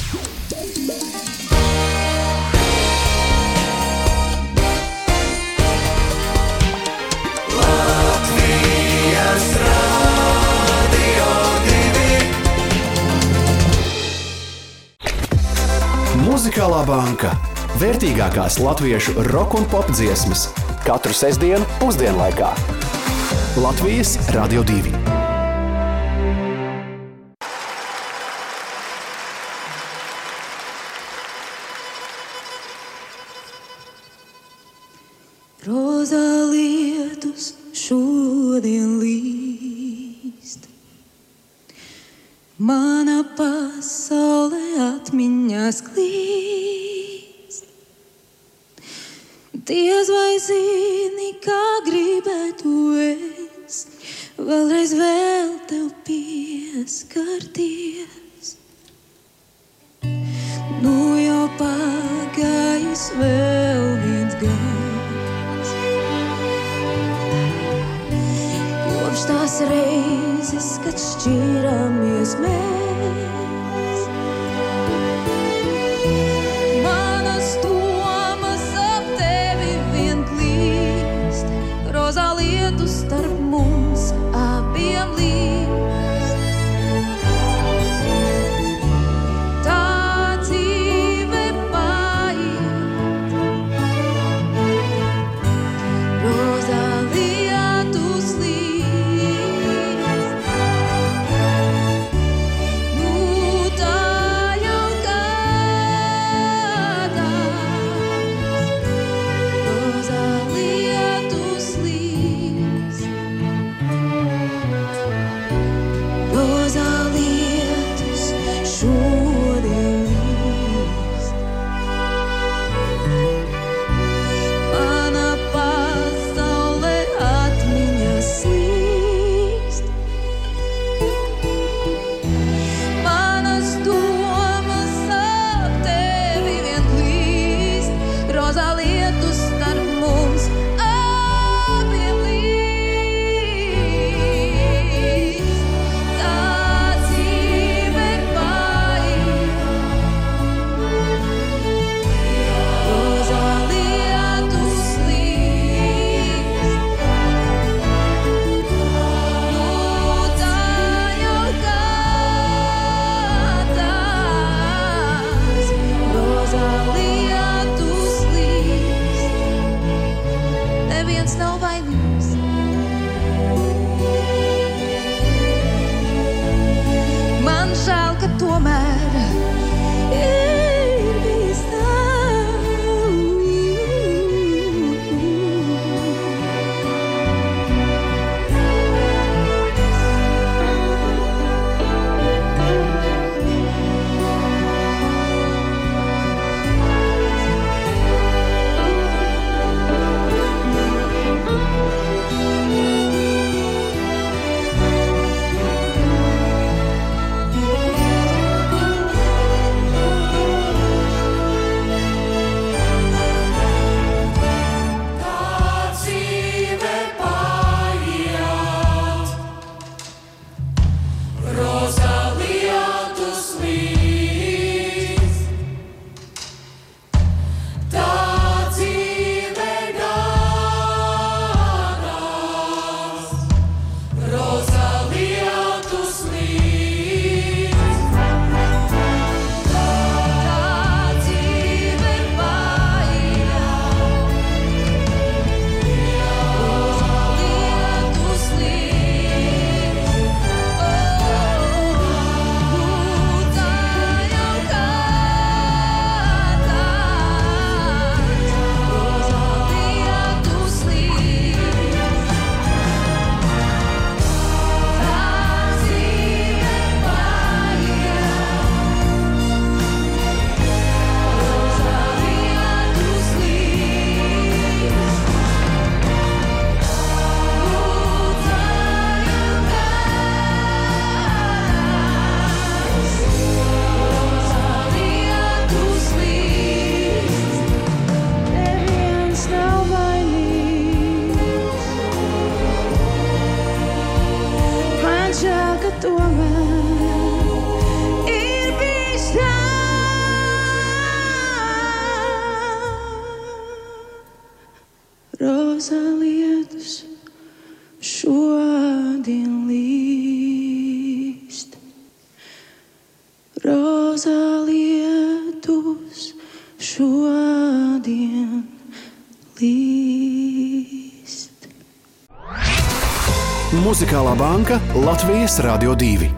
Muzikālā banka. Vērtīgākās latviešu roka un pop dziesmas. Katru sestdienu pusdienlaikā. Latvijas Radio 2. Rozā lietus šodien līst. Mana pasaule atmiņās klīst. Diez vai zini, kā gribētu es vēlreiz vēl tev pieskarties. Nu jau pagājis vēl viens gads. Kopš tās reizes, kad šķirāmies mēs. Manas domas ap tevi vien klīst. Rozā lietus starp mums abiem līst. Tā dzīve paiet. Rozā lietus līst. roza lietus šodien līst. Roza lietus šodien līst. Muzikālā banka Latvijas Radio 2.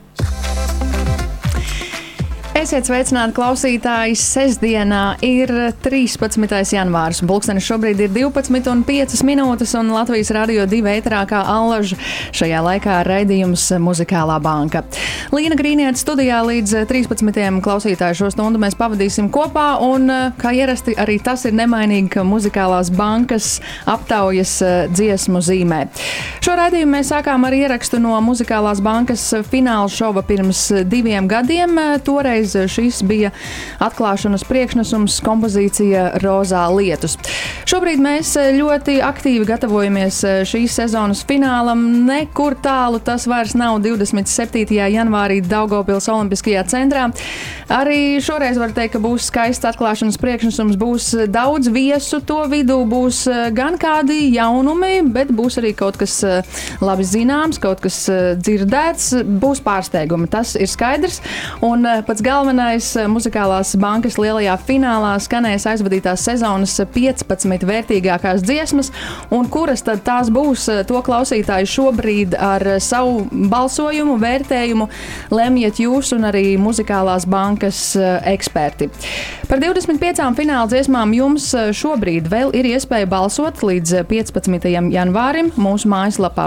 Esiet sveicināti klausītāji, sestdienā ir 13. janvārs, un pulkstenis šobrīd ir 12:05 minūtes, un Latvijas Radio 2 ēterā kā allaž šajā laikā raidījums Muzikālā banka. Līna Grīniete studijā līdz 13. klausītāju šo stundu mēs pavadīsim kopā, un kā ierasti arī tas ir nemainīgi, ka Muzikālās bankas aptaujas dziesmu zīmē. Šo raidījumu mēs sākām ar ierakstu no Muzikālās bankas fināla šova pirms 2 gadiem, toreiz šis bija atklāšanas priekšnesums, kompozīcija Rozā lietus. Šobrīd mēs ļoti aktīvi gatavojamies šīs sezonas finālam. Nekur tālu tas vairs nav 27. janvārī Daugavpils Olimpiskajā centrā. Arī šoreiz var teikt, ka būs skaists atklāšanas priekšnesums, būs daudz viesu to vidū, būs gan kādi jaunumi, bet būs arī kaut kas labi zināms, kaut kas dzirdēts, būs pārsteigumi, tas ir skaidrs. Un pats galvenais Muzikālās bankas lielajā finālā skanēs aizvadītās sezonas 15 vērtīgākās dziesmas, un kuras tad tās būs, to klausītāji šobrīd ar savu balsojumu, vērtējumu lemjat jūs un arī Muzikālās bankas eksperti. Par 25 fināla dziesmām jums šobrīd vēl ir iespēja balsot līdz 15. janvārim mūsu mājaslapā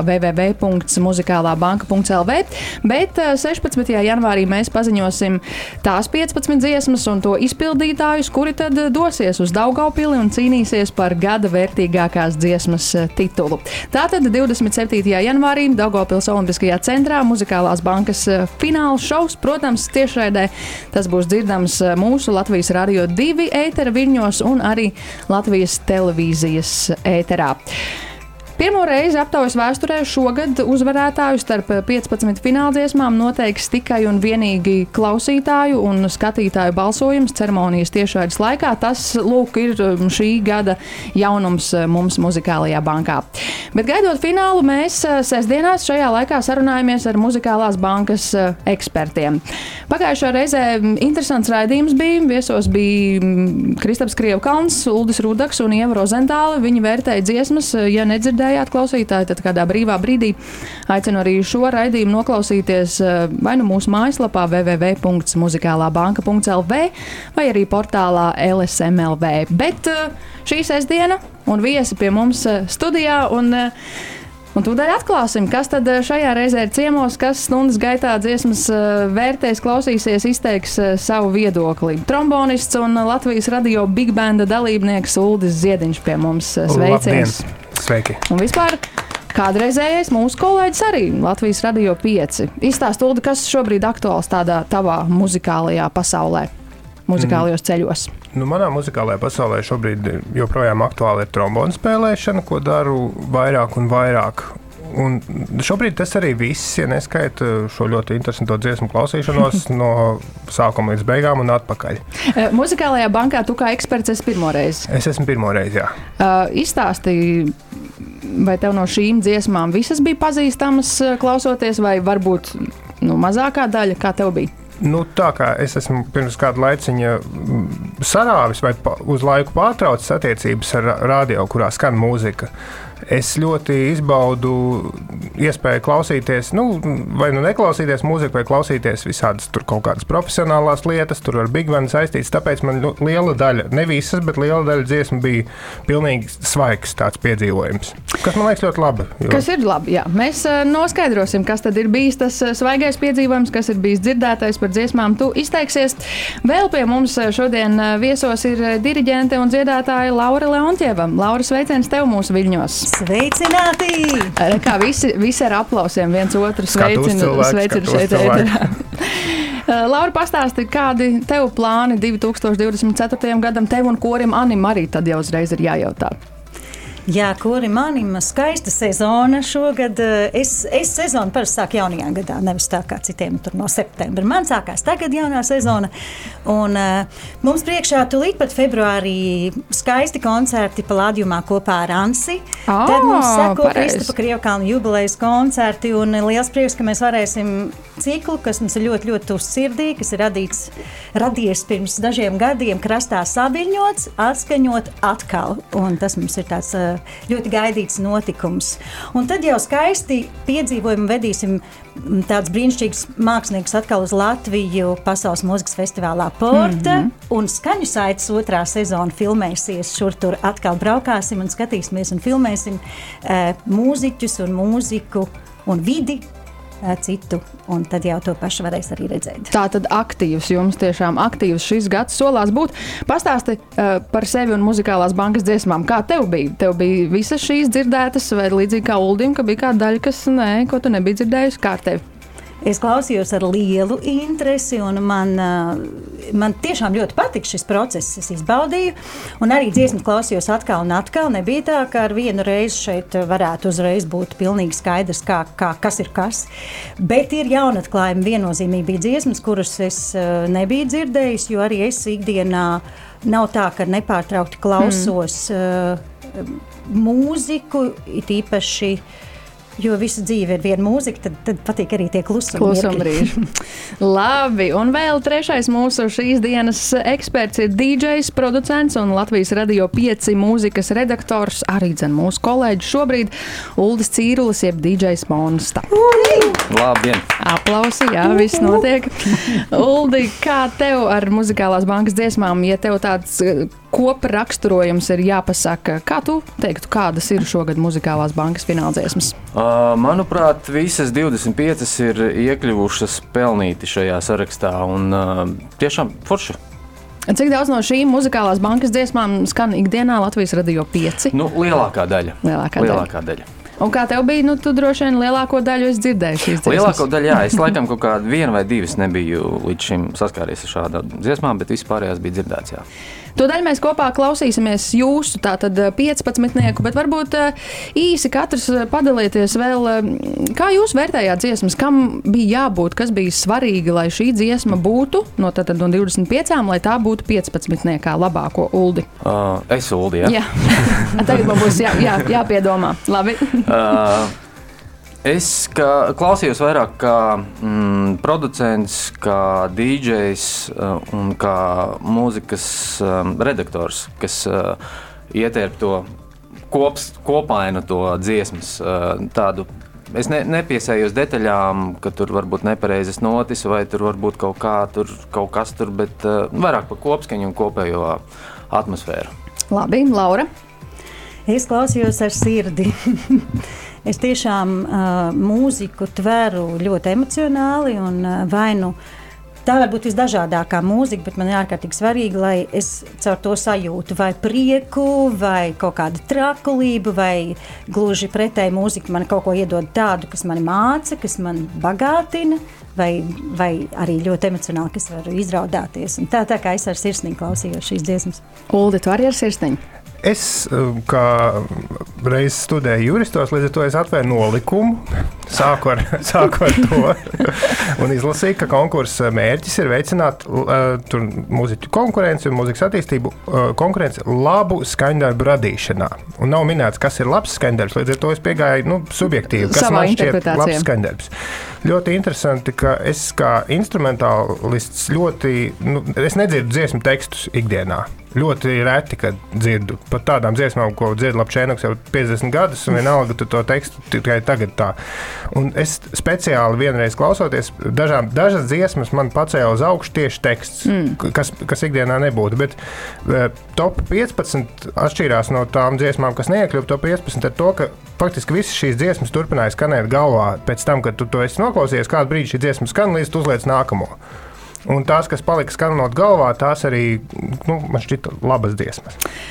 www.muzikalabanka.lv, bet 16. janvārī mēs paziņosim tās 15 dziesmas un to izpildītājus, kuri tad dosies uz Daugavpili un cīnīsies par gada vērtīgākās dziesmas titulu. Tātad 27. janvārī Daugavpils Olimpiskajā centrā Muzikālās bankas fināla šovs, protams, tiešraidē tas būs dzirdams mūsu Latvijas Radio 2 ētera viļņos un arī Latvijas televīzijas ēterā. Pirmo reizi aptaujas vēsturē šogad uzvarētāju starp 15 fināldziesmām noteiks tikai un vienīgi klausītāju un skatītāju balsojums ceremonijas tiešraides laikā. Tas, lūk, ir šī gada jaunums mums Muzikālajā bankā. Bet gaidot finālu, mēs sestdienās šajā laikā sarunājamies ar Muzikālās bankas ekspertiem. Pagājušā reizē interesants raidījums bija. Viesos bija Kristaps Krievkalns, Uldis Rudaks un Ieva Rozentāle. Viņi vērtēja dziesmas, ja nedzirdējāt klausītāji, tad kādā brīvā brīdī aicinu arī šo raidījumu noklausīties vai nu mūsu mājaslapā www.muzikalabanka.lv vai arī portālā LSMLV. Bet šī sestdiena un viesi pie mums studijā un tūdaļ atklāsim, kas tad šajā reizē ir ciemos, kas stundas gaitā dziesmas vērtēs, klausīsies, izteiks savu viedokli. Trombonists un Latvijas radio big banda dalībnieks Uldis Ziediņš pie mums. Sveiciens! Labdien! Sveiki! Un vispār kādreizējais mūsu kolēģis arī Latvijas Radio 5. Izstāst, Uldi, kas šobrīd aktuāls tādā tavā muzikālajā pasaulē, muzikālajos ceļos? Nu, manā muzikālajā pasaulē šobrīd joprojām aktuāli ir trombonu spēlēšana, ko daru vairāk un vairāk. Un šobrīd tas arī viss, ja neskaita šo ļoti interesanto dziesmu klausīšanos no sākuma līdz beigām un atpakaļ. Muzikālajā bankā tu kā eksperts esi pirmoreiz. Es esmu pirmoreiz, jā. Izstāstīji, vai tev no šīm dziesmām visas bija pazīstamas klausoties, vai varbūt mazākā daļa, kā tev bija? Nu, tā kā es esmu pirms kāda laiciņa sarāvis vai uz laiku pārtraucis attiecības ar radio, kurā skan mūzika, es ļoti izbaudu iespēju klausīties, vai neklausīties mūziku, vai klausīties visādas tur kaut kādas profesionālās lietas, tur ar big band saistīts, tāpēc man liela daļa, ne visas, bet liela daļa dziesmu bija pilnīgi svaigs tāds piedzīvojums. Kas man liekas ļoti labi. Kas ir labi, jā. Mēs noskaidrosim, kas tad ir bijis tas svaigais piedzīvojums, kas ir bijis dzirdētais par dziesmām. Tu izteiksies. Vēl pie mums šodien viesos ir diriģente un dziedātāja Laura Leontjeva. Laura, sveiciens tev mūsu viļņos. Sveicināti! Kā visi ar aplausiem viens otru sveicina šeit ēterā. Laura, pastāsti, kādi tev plāni 2024. gadam, tev un korim Anim arī tad jau uzreiz ir jājautā. Jā, kuri manim skaista sezona šogad. Es sezonu parasti sāku jaunajā gadā, nevis tā kā citiem tur no septembra. Man sākās tagad jaunā sezona. Un mums priekšā tūlīt pat februārī skaisti koncerti Palādiumā kopā ar Ansi. Tad mums seko Kristapa Krievkalna jubilejas koncerti un liels prieks, ka mēs varēsim ciklu, kas mums ir ļoti, ļoti tuvs sirdī, kas ir radies pirms dažiem gadiem krastā saviļņots, atskaņot atkal. Un tas mums ir tāds ļoti gaidīts notikums. Un tad jau skaisti piedzīvojumu vedīsim tāds brīnišķīgs mākslinieks atkal uz Latviju Pasaules mūzikas festivālā Porta. Un Skaņu saites 2. sezona filmēsies. Šur tur atkal braukāsim un skatīsimies un filmēsim mūziķus un mūziku un vidi citu, un tad jau to pašu varēs arī redzēt. Tā tad aktīvs, jums tiešām aktīvs šis gads solās būt. Pastāsti par sevi un muzikālās bankas dziesmām. Kā tev bija? Tev bija visas šīs dzirdētas, vai līdzīgi kā Uldim, ka bija kāda daļa, kas ko tu nebija dzirdējusi, kā ar tevi? Es klausījos ar lielu interesi, un man tiešām ļoti patika šis process. Es izbaudīju, un arī dziesmu klausījos atkal un atkal. Nebija tā, ka ar vienu reizi šeit varētu uzreiz būt pilnīgi skaidrs, kas ir kas. Bet ir jaunatklājumi, viennozīmīgi bija dziesmas, kuras es nebiju dzirdējis, jo arī es ikdienā nav tā, ka nepārtraukti klausos mūziku, it īpaši. Jo visa dzīve ir viena mūzika, tad patīk arī tie klusumbrīži. Labi, un vēl trešais mūsu šīs dienas eksperts ir DJs, producents un Latvijas Radio 5 mūzikas redaktors, arī dzen mūsu kolēģis šobrīd, Uldis Cīrulis, jeb DJs Monsta. Labdien! Aplausi, jā, viss notiek. Uldi, kā tev ar muzikālās bankas dziesmām, ja tev tāds kopraksturojums ir jāpasaka, kā tu teiktu, kādas ir šogad muzikālās bankas fināldziesmas? Manuprāt, visas 25 ir iekļuvušas pelnīti šajā sarakstā un tiešām forši. Cik daudz no šīm muzikālās bankas dziesmām skan ikdienā Latvijas Radio 5? Lielākā daļa. Lielākā daļa. Un kā tev bija, tu droši vien lielāko daļu esi dzirdējis šīs dziesmas? Lielāko daļu, jā. Es laikam kaut kādu 1 vai 2 nebiju līdz šim saskāries ar šādām dziesmām, bet vispārējās bija dzirdēts, jā. To daļu mēs kopā klausīsimies jūsu, tātad 15-nieku, bet varbūt īsi katrs padalieties vēl, kā jūs vērtējāt dziesmas, kam bija jābūt, kas bija svarīgi, lai šī dziesma būtu no 25, lai tā būtu 15-niekā labāko Uldi? Es Uldi, jā? Jā, tagad man būs jāpiedomā. Labi. Es klausījos vairāk kā producents, kā DJs un kā mūzikas redaktors, kas ietērp to kopainu to dziesmas tādu. Es nepiesējos detaļām, ka tur varbūt nepareizas notis vai tur varbūt kaut kas tur, bet vairāk par kopskaņu un kopējo atmosfēru. Labi, Laura? Es klausījos ar sirdi. Es tiešām mūziku tveru ļoti emocionāli un tā var būt visdažādākā mūzika, bet man ir ārkārtīgi svarīgi, lai es caur to sajūtu vai prieku, vai kaut kādu trakulību, vai gluži pretēji mūzika man kaut ko iedod tādu, kas mani māca, kas man bagātina, vai arī ļoti emocionāli, kas var izraudāties. Un tā kā es ar sirsniņu klausījos šīs dziesmas. Uldi, tu arī ar sirsniņu? Es, kā reiz studēju juristos, līdz ar to es atvēru nolikumu, sāku ar to un izlasīju, ka konkursa mērķis ir veicināt mūziķu konkurenci un mūzikas attīstību konkurenci labu skaņdarbu radīšanā. Un nav minēts, kas ir labs skaņdarbs, līdz ar to es piegāju subjektīvi, kas man šķiet labs skaņdarbs. Ļoti interesanti, ka es kā instrumentālists es nedzirdu dziesmu tekstus ikdienā. Ļoti reti, kad dzirdu pat tādām dziesmām, ko dzird Lapčēnoks jau 50 gadus, un vienalga tu to tekstu tikai tagad tā. Un es speciāli vienreiz klausoties, dažas dziesmas man pacēla uz augšu tieši teksts, kas ikdienā nebūtu, bet top 15 atšķīrās no tām dziesmām, kas neiekļuva top 15 ar to, ka faktiski visas šīs dziesmas turpināja skanēt galvā pēc tam, kad tu to esi noklausījies, kādu brīdi šī dziesma skan, līdz tu uzliec nākamo. Un tās, kas palika skanot galvā, tās arī, man šķita labas dziesmas.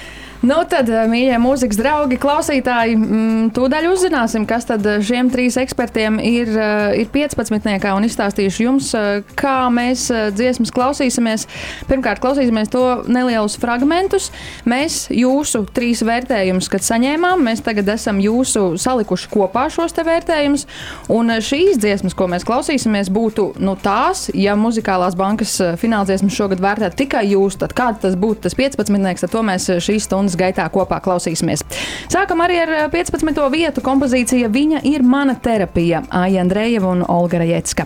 Nu tad, mīļie mūzikas draugi, klausītāji, tūdaļ uzzināsim, kas tad šiem 3 ekspertiem ir 15-niekā un izstāstīšu jums, kā mēs dziesmas klausīsimies. Pirmkārt, klausīsimies to nelielus fragmentus. Mēs jūsu 3 vērtējumus, kad saņēmām, mēs tagad esam jūsu salikuši kopā šos te vērtējumus. Un šīs dziesmas, ko mēs klausīsimies, būtu tās, ja Muzikālās bankas fināldziesmas šogad vērtētu tikai jūs, tad kāds tas būtu tas 15-nieks, tad to mēs šīs stundas gaitā kopā klausīsimies. Sākam arī ar 15. vietu kompozīcija Viņa ir mana terapija, Aija Andrejeva un Olga Rajecka.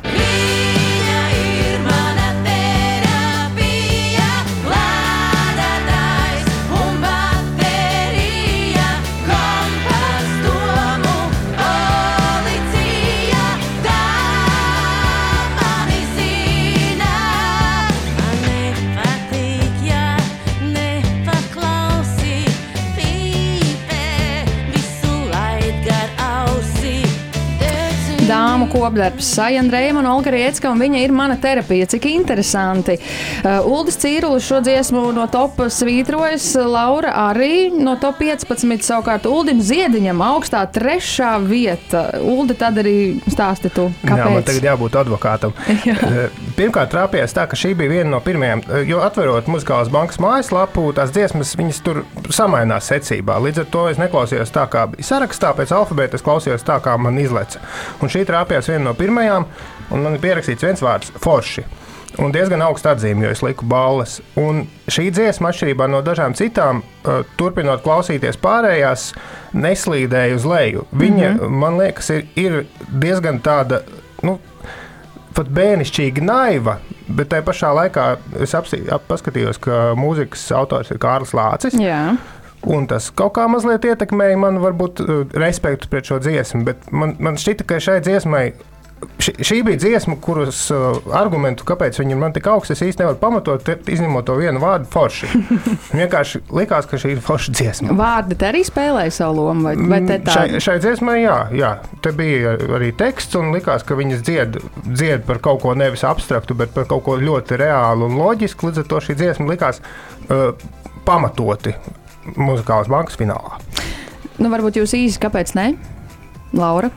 Dāmu kopdarbs, Aija Andrejeva un Olga Rajecka, un Viņa ir mana terapija. Cik interesanti. Uldis Cīrulis šo dziesmu no topa svītrojas, Laura arī no top 15, savukārt Uldim Ziediņam augstā 3. vieta. Uldi, tad arī stāsti tu, kāpēc? Jā, man tagad jābūt advokātam. Pirmkārt trāpījās tā, ka šī bija viena no pirmajām, jo atverot Muzikālās bankas mājaslapu, tās dziesmas, viņas tur samainās secībā. Līdz ar to es neklausījos tā, kā bija sarakstā, pēc alfabēta es klausījos tā, kā man izleca. Un šī trāpījās viena no pirmajām, un man ir pierakstīts viens vārds – forši. Un diezgan augstu atzīmi, jo es liku balles. Un šī dziesma, atšķirībā no dažām citām, turpinot klausīties pārējās, neslīdēja uz leju. Viņa, man liekas, ir diezgan tāda, pat bērnišķīgi naiva, bet tajā pašā laikā es paskatījos, ka mūzikas autors ir Kārlis Lācis. Jā. Un tas kaut kā mazliet ietekmēja man varbūt respektu pret šo dziesmu, bet man šķita, ka šai dziesmai, šī bija dziesma, kuras argumentu, kāpēc viņa ir man tik augsts, es īsti nevaru pamatot, izņemot to vienu vārdu forši. Vienkārši likās, ka šī ir forša dziesma. Vārdi te arī spēlēja savu lomu, vai te tā? Šai dziesmai, jā. Te bija arī teksts, un likās, ka viņas dzied par kaut ko nevis abstraktu, bet par kaut ko ļoti reālu un loģisku, līdz ar to šī dziesma likās pamatoti Muzikālās bankas finālā. Varbūt jūs īsi, kāpēc ne? Laura?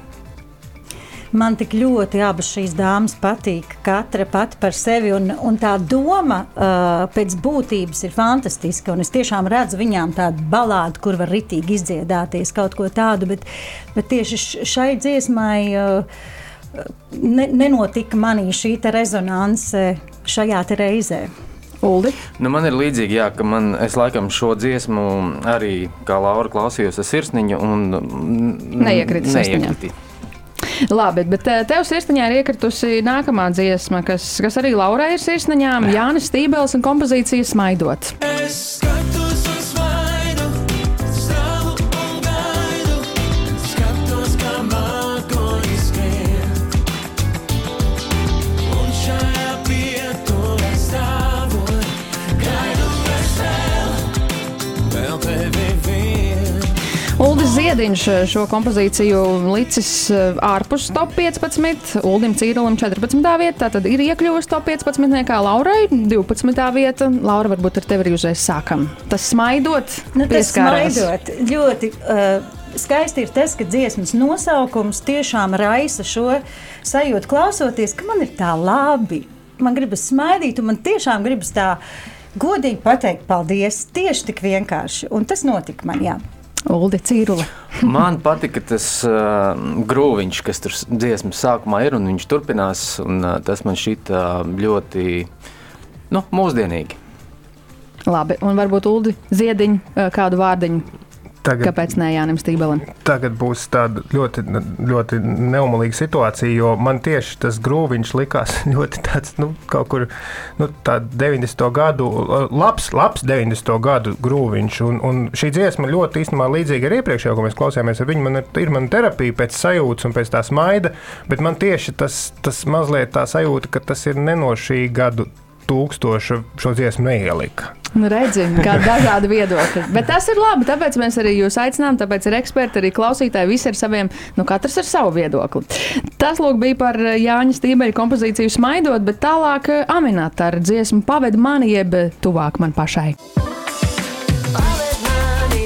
Man tik ļoti abas šīs dāmas patīk, katra pati par sevi, un tā doma pēc būtības ir fantastiska, un es tiešām redzu viņām tādu balādu, kur var ritīgi izdziedāties kaut ko tādu, bet tieši šai dziesmai nenotika manī šī te rezonanse šajā te reizē. Uldi? Man ir līdzīgi, jā, ka es laikam šo dziesmu arī, kā Laura, klausījos ar sirsniņu un neiekriti. Labi, bet tev sirsniņā ir iekritusi nākamā dziesma, kas arī Laurai ir sirsniņām, Jānis Stībels un kompozīcija Smaidot. Es skatos un smaidu, stāvu un gaidu, skatos, kā mākoņi skrien. Un šajā pieturē stāvot, gaidu vēl tevi vien. Uldis Ziediņš šo kompozīciju licis ārpus top 15, Uldim Cīrulim 14. vieta, tad ir iekļuvusi top 15, kā Laurai 12. vieta. Laura, varbūt ar tevi arī uzreiz sākam. Tas Smaidot pieskārās. Tas Smaidot ļoti skaisti ir tas, ka dziesmas nosaukums tiešām raisa šo sajūtu klausoties, ka man ir tā labi. Man gribas smaidīt, un man tiešām gribas tā godīgi pateikt paldies, tieši tik vienkārši. Un tas notika man, jā. Uldi Cīrula. Man patika tas grūviņš, kas tur dziesmas sākumā ir, un viņš turpinās, un tas man šķita ļoti, mūsdienīgi. Labi, un varbūt Uldi Ziediņu kādu vārdiņu. Kāpēc ne Jānim Stībelim? Tagad būs tāda ļoti, ļoti neumalīga situācija, jo man tieši tas grūviņš likās ļoti tāds, kaut kur, tā 90. gadu, labs 90. gadu grūviņš, un šī dziesma ļoti īstenībā līdzīga ar iepriekšējo, ko mēs klausījāmies ar viņu, ir mana terapija pēc sajūtas un pēc tā smaida, bet man tieši tas mazliet tā sajūta, ka tas ir ne no šī gadu 1000 šo dziesmu neielika. Redzi, kā dažādi viedokļi. Bet tas ir labi, tāpēc mēs arī jūs aicinām, tāpēc ir eksperti, arī klausītāji, visi ar saviem, katrs ar savu viedokli. Tas, lūk, bija par Jāņa Stībeļa kompozīciju Smaidot, bet tālāk Aminata ar dziesmu Paved mani, jeb Tuvāk man pašai. Paved mani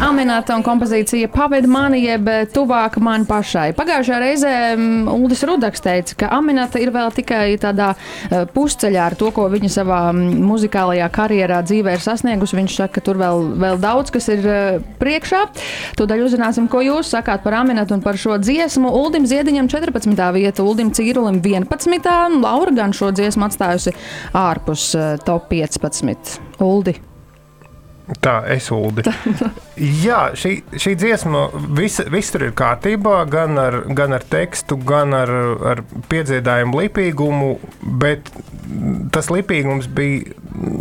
Aminata un kompozīcija Paved mani jeb tuvāk man pašai. Pagājušajā reizē Uldis Rudaks teica, ka Aminata ir vēl tikai tādā pusceļā ar to, ko viņa savā muzikālajā karjerā dzīvē ir sasniegusi. Viņš saka, ka tur vēl daudz, kas ir priekšā. Tūdaļ uzzināsim, ko jūs sakāt par Aminatu un par šo dziesmu. Uldim Ziediņam 14. vieta, Uldim Cīrulim 11. Laura gan šo dziesmu atstājusi ārpus top 15. Uldi. Tā, es Uldi. Jā, šī dziesma, viss tur ir kārtībā, gan ar tekstu, gan ar piedziedājumu lipīgumu, bet tas lipīgums bija,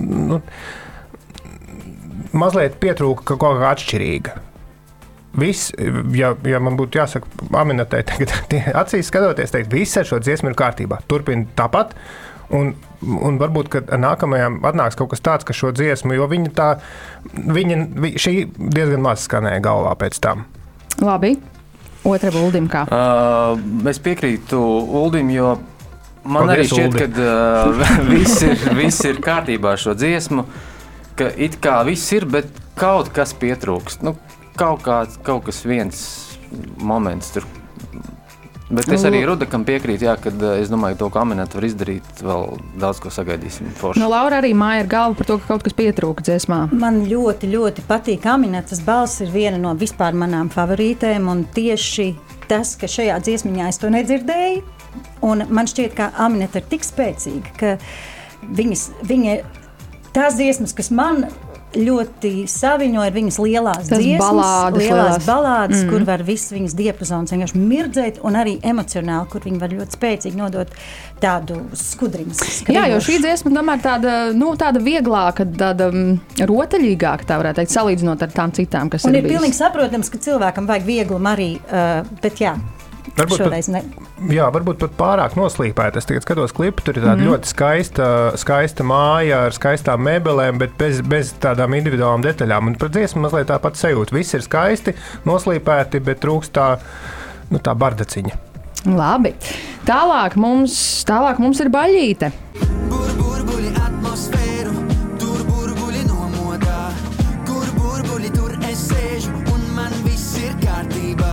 mazliet pietrūka kaut kā atšķirīga. Viss, ja man būtu jāsaka Aminatai, tagad acīs skatoties, teikt, viss ar šo dziesmu ir kārtībā. Turpina tāpat. Un varbūt, ka nākamajām atnāks kaut kas tāds, ka šo dziesmu, jo šī diezgan maz skanēja galvā pēc tam. Labi. Otra Uldim kā? Es piekrītu Uldim, jo man arī šķiet, ka viss ir kārtībā ar šo dziesmu, ka it kā viss ir, bet kaut kas pietrūkst. Kaut kas viens moments tur. Bet es arī Rudakam piekrītu, kad es domāju, to, ko Aminata var izdarīt, vēl daudz ko sagaidīsim. Laura arī māja ar galvu par to, ka kaut kas pietrūka dziesmā. Man ļoti, ļoti patīk Aminatas balss, ir viena no vispār manām favorītēm, un tieši tas, ka šajā dziesmiņā es to nedzirdēju, un man šķiet, ka Aminata ir tik spēcīga, ka viņa tās dziesmas, kas man ļoti saviņo ir viņas lielās dziesmas, lielās balādes, kur var viss viņas diapazons vienkārši mirdzēt, un arī emocionāli, kur viņi var ļoti spēcīgi nodot tādu skudriņas. Jā, jo šī dziesma tomēr tāda vieglāka, tāda rotaļīgāka, tā varētu teikt, salīdzinot ar tām citām, kas un ir bijis. Un ir pilnīgi saprotams, ka cilvēkam vajag vieglumu arī, bet jā. Varbūt pat pārāk noslīpēta. Es tagad skatos klipu, tur ir tāda ļoti skaista māja ar skaistām mēbelēm, bet bez tādām individuālām detaļām. Un par dziesmu mazliet tāpat sajūta. Viss ir skaisti, noslīpēti, bet trūkst tā bardaciņa. Labi. Tālāk mums ir baļīte. Burbuļi atmosfēru, tur burbuļi nomodā. Kur burbuļi, tur es sēžu, un man viss ir kārtībā.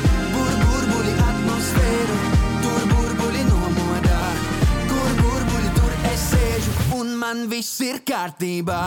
Man viss ir kārtībā.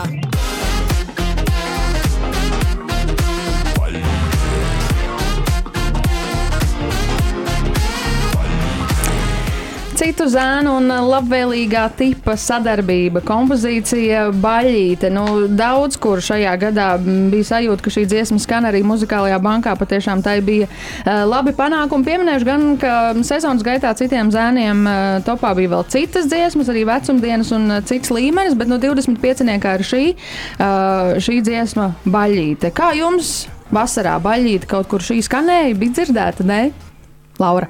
Citu zēnu un labvēlīgā tipa sadarbība, kompozīcija Baļīte. Daudz kur šajā gadā bija sajūta, ka šī dziesma skan arī muzikālajā bankā. Patiešām tai bija labi panākumi. Pieminēšu gan, ka sezonas gaitā citiem zēniem topā bija vēl citas dziesmas, arī vecumdienas un cits līmenis, bet no 25-niekā ir šī dziesma Baļīte. Kā jums vasarā Baļīte kaut kur šī skanēja? Bija dzirdēta, ne? Laura?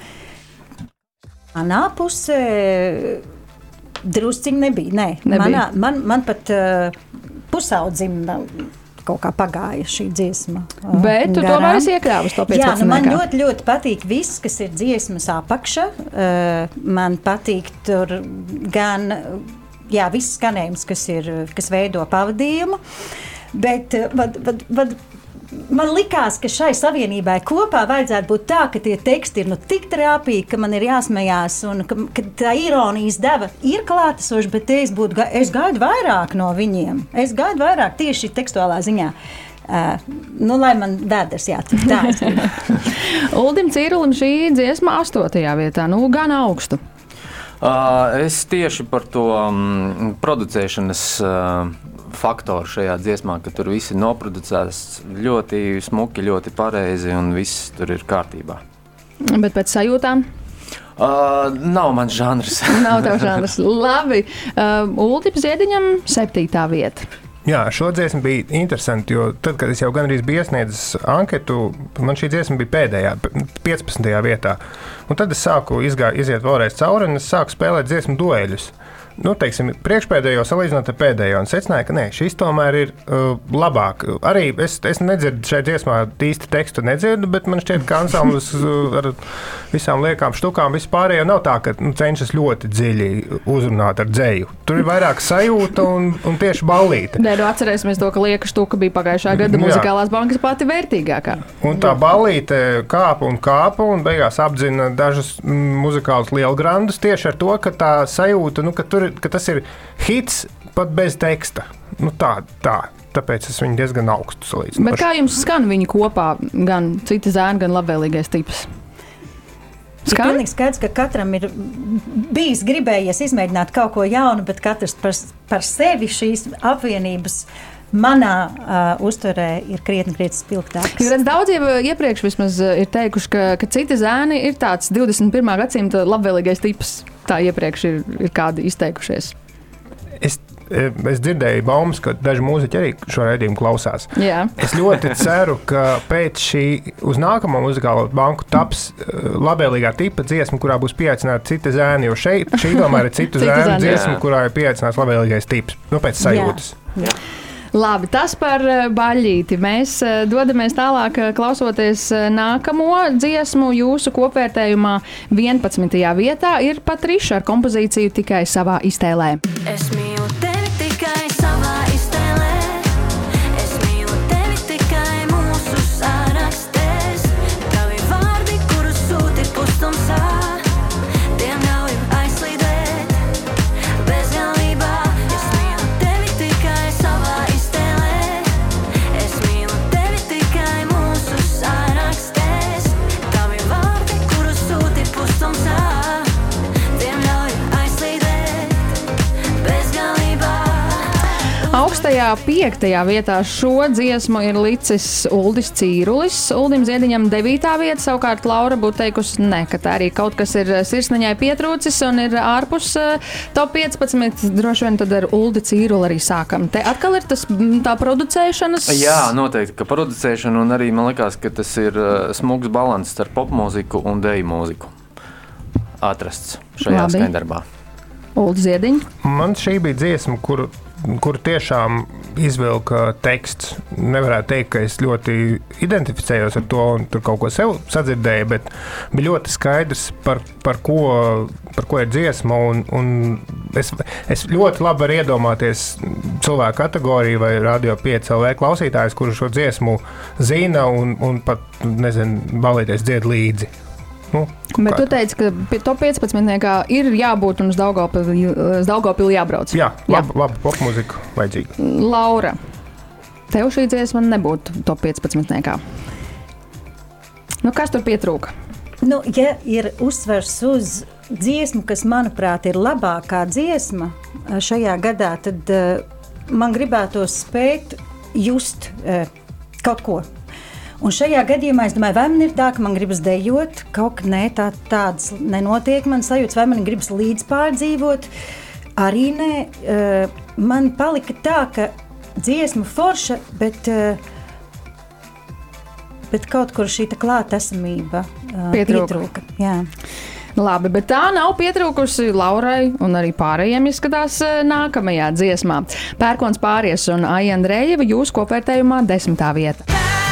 Manā pusē drusciņi nebija. Man pat pusaudzim kaut kā pagāja šī dziesma. Bet tu to vairs iekļāvus to 15. Jā, man ļoti, ļoti patīk viss, kas ir dziesmas apakša. Man patīk tur gan viss skanējums, kas veido pavadījumu. Bet man likās, ka šai savienībai kopā vajadzētu būt tā, ka tie teksti ir tik trāpīgi, ka man ir jāsmējās, un ka tā ironijas deva ir klātesoša, bet es gaidu vairāk no viņiem. Es gaidu vairāk tieši tekstuālā ziņā. Lai man vēders jātur tā. Uldim Cīrulim šī dziesma 8. vietā, gan augstu. Es tieši par to producēšanas faktoru šajā dziesmā, ka tur viss ir noproducēts ļoti smuki, ļoti pareizi un viss tur ir kārtībā. Bet pēc sajūtām? Nav mans žanrs. Nav tavs žanrs. Labi. Uldim Ziediņam 7. vieta. Jā, šo dziesmu bija interesanti, jo tad, kad es jau gandrīz biju iesniedzis anketu, man šī dziesma bija pēdējā, 15. vietā. Un tad es sāku iziet vēlreiz cauri, un es sāku spēlēt dziesmu dueļus. teiksim, priekšpēdējo salīdzinot ar pēdējo, un secināju, ka nē, šis tomēr ir labāk. Arī es nedzirdu šeit dziesmā īsti tekstu nedzirdu, bet man šķiet, ka ansamblis ar visām liekām štukām vispārējo nav tā, ka cenšas ļoti dziļi uzrunāt ar dzēju. Tur ir vairāk sajūta un tieši ballīte. Nē, atcerēsimies to, ka lieka štuka bija pagājušā gada Muzikālās bankas pati vērtīgākā. Un tā ballīte kāpa un beigās apdzina dažus muzikālus lielgrandus tieši ar to, ka tā sajūta, ka tas ir hits pat bez teksta. Tāpēc es viņu diezgan augstu salīdzinu. Bet kā jums skan viņi kopā, gan Cita zēna, gan Labvēlīgais tips? Ir pilnīgi skaidrs, ka katram ir bijis gribējies izmēģināt kaut ko jaunu, bet katrs par sevi šīs apvienības manā uzturē ir krietni spilgtāks. Daudz jau iepriekš vismaz ir teikuši, ka Cita zēna ir tāds 21. gadsimta labvēlīgais tips. Tā iepriekš ir kādi izteikušies. Es dzirdēju baumas, ka daži mūziķi arī šo raidījumu klausās. Jā. Es ļoti ceru, ka pēc šī uz nākamo muzikālo banku taps labvēlīgā tipa dziesma, kurā būs pieaicināta Cita zēna, jo šī tomēr ir Cita zēna dziesma, kurā ir pieaicināts labvēlīgais tips. Pēc sajūtas. Jā. Labi, tas par baļīti. Mēs dodamies tālāk, klausoties nākamo dziesmu. Jūsu kopvērtējumā 11. vietā ir Patriša ar kompozīciju Tikai savā iztēlē. Es mīlu tevi tikai savā iztēlē. Es mīlu tevi tikai mūsu sārakstēs. Tavi vārdi, kurus sūti pustumsā, tiem ļauj aizslīdēt bezgalībā. Es mīlu tevi tikai savā iztēlē. Es mīlu tevi tikai mūsu sārakstēs. Tavi vārdi, kurus sūti pustumsā, tiem ļauj aizslīdēt bezgalībā. Augstajā 5. vietā šo dziesmu ir licis Uldis Cīrulis. Uldim Ziediņam 9. vieta, savukārt Laura būtu teikusi, ka tā arī kaut kas ir sirsniņai pietrūcis un ir ārpus top 15. Droši vien tad ar Uldi Cīruli arī sākam. Te atkal ir tā producēšanas. Jā, noteikti, ka producēšana un arī man liekas, ka tas ir smugs balans starp popmūziku un deju mūziku atrasts šajā skaņdarbā. Uldi Ziediņ. Man šī bija dziesma, kur tiešām izvilka teksts. Nevarētu teikt, ka es ļoti identificējos ar to un tur kaut ko sev sadzirdēju, bet bija ļoti skaidrs, par ko ir dziesma. Un es ļoti labi varu iedomāties cilvēku kategoriju vai Radio 5 LV klausītājus, kuru šo dziesmu zina un pat, balīties dzied līdzi. Bet tu teici, ka top 15. ir jābūt un uz Daugavpili jābrauc. Jā, laba popmūzika vajadzīga. Laura, tev šī dziesma nebūtu top 15. Kas tur pietrūka? Ja ir uzsvers uz dziesmu, kas, manuprāt, ir labākā dziesma šajā gadā, tad man gribētos spēt just kaut ko. Un šajā gadījumā es domāju, vai man ir tā, ka man gribas dejot, kaut kā tāds nenotiek, man sajūtas, vai man gribas līdz pārdzīvot. Arī nē, man palika tā, ka dziesma forša, bet kaut kur šī klātesamība pietrūka. Jā. Labi, bet tā nav pietrūkusi Laurai un arī pārējiem izskatās nākamajā dziesmā. Pērkons Pāries un Aija Andrejeva jūsu kopvērtējumā 10. vieta.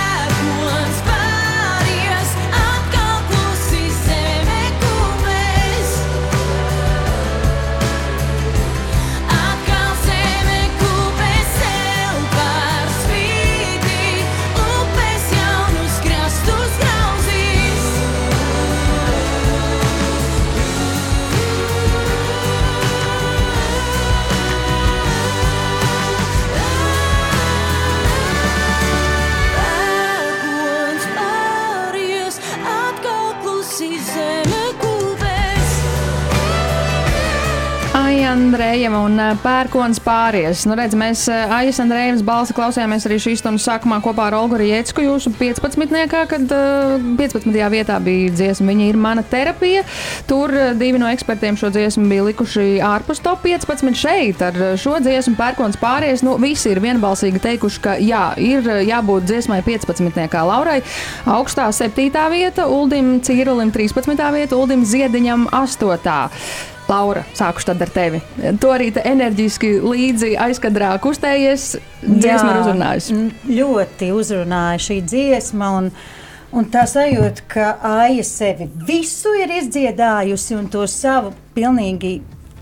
Andrejeva un Pērkons Pāries. Redz, mēs Aijas Andrejevas balsi klausījāmies arī šīs stundas sākumā kopā ar Olgu Riecku, jūsu 15. kad 15. vietā bija dziesma Viņa ir mana terapija. Tur divi no ekspertiem šo dziesmu bija likuši ārpus top 15. Šeit ar šo dziesmu Pērkons Pāries. Visi ir vienbalsīgi teikuši, ka jā, ir jābūt dziesmai 15. Laurai. Augstā 7. vieta, Uldim Cīrulim 13. vieta, Uldim Ziediņam 8. Laura, sākuši tad ar tevi. To arī te enerģiski līdzi aizkadrā kustējies, dziesma ir uzrunājusi. Ļoti uzrunāja šī dziesma, un tā sajūta, ka Aija sevi visu ir izdziedājusi un to savu pilnīgi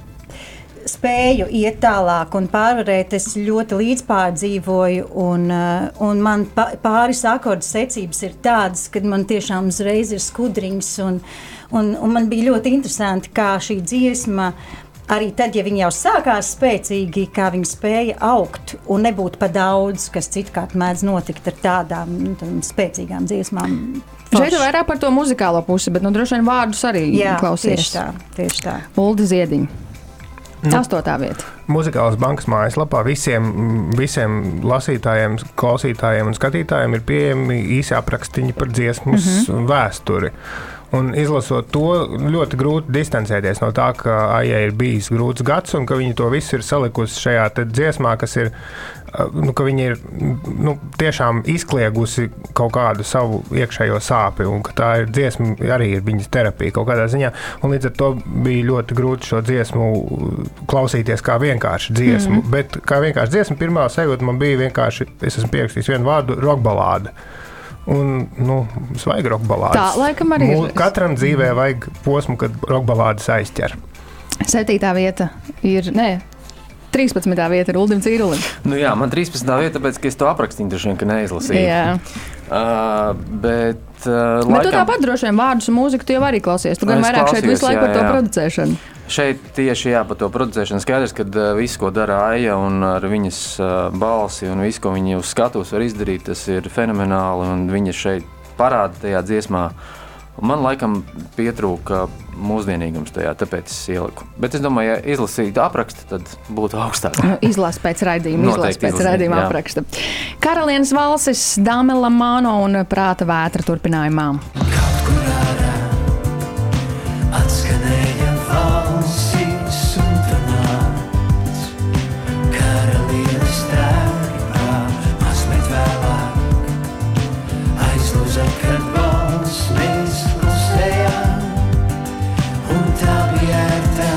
spēju iet tālāk un pārvarēt, es ļoti līdzpārdzīvoju, un man pāris akordu secības ir tādas, kad man tiešām uzreiz ir skudriņas, un man bija ļoti interesanti, kā šī dziesma, arī tad, ja viņa jau sākās spēcīgi, kā viņa spēja augt un nebūt pa daudz, kas citkārt mēdz notikt ar tādām spēcīgām dziesmām. Šeit vairāk par to muzikālo pusi, bet droši vien vārdus arī klausies. Jā, tieši tā. Uldi Ziediņa. 8. vieta. Muzikālas bankas mājaslapā visiem lasītājiem, klausītājiem un skatītājiem ir pieejami īsi aprakstiņi par dziesmas vēsturi. Un izlasot to, ļoti grūti distancēties no tā, ka Aijai ir bijis grūts gads un ka viņa to visu ir salikusi šajā dziesmā, kas ir, ka viņa ir tiešām izkliegusi kaut kādu savu iekšējo sāpi un ka tā ir dziesma arī ir viņas terapija kaut kādā ziņā. Un līdz ar to bija ļoti grūti šo dziesmu klausīties kā vienkārši dziesmu. Bet kā vienkārši dziesma, pirmā sajūta man bija vienkārši, es esmu pierakstījis vienu vārdu, rokbalāde. Un, svaigi rokbalādes. Tā, laikam arī ir. Katram dzīvē vajag posmu, kad rokbalādes aizķer. 7. vieta ir, 13. vieta ir Uldim Cīrulim. Jā, man 13. vieta, tāpēc, ka es to aprakstīju, droši vien, ka neizlasīju. Jā. Bet tu tāpat droši vien vārdus un mūziku tu jau arī klausies. Tu gan vairāk šeit visu laiku par to producēšanu. Šeit tieši par to producēšanu skaidrs, ka viss, ko dara Aija un ar viņas balsi un visu, ko viņa uz skatuves var izdarīt, tas ir fenomenāli un viņa šeit parāda tajā dziesmā. Un man laikam pietrūka mūsdienīgums tajā, tāpēc es ieliku. Bet es domāju, ja izlasītu aprakstu, tad būtu augstāk. Izlas pēc raidījuma apraksta. Karalienes valsis, Damela Mano un Prāta vētra turpinājumā. Kaut kur ārā atskanēja valsis un tu nāc karalienes darbā, mazliet vēlāk aizlūza, kad balss mēs klusējām, un tā bija ērtā.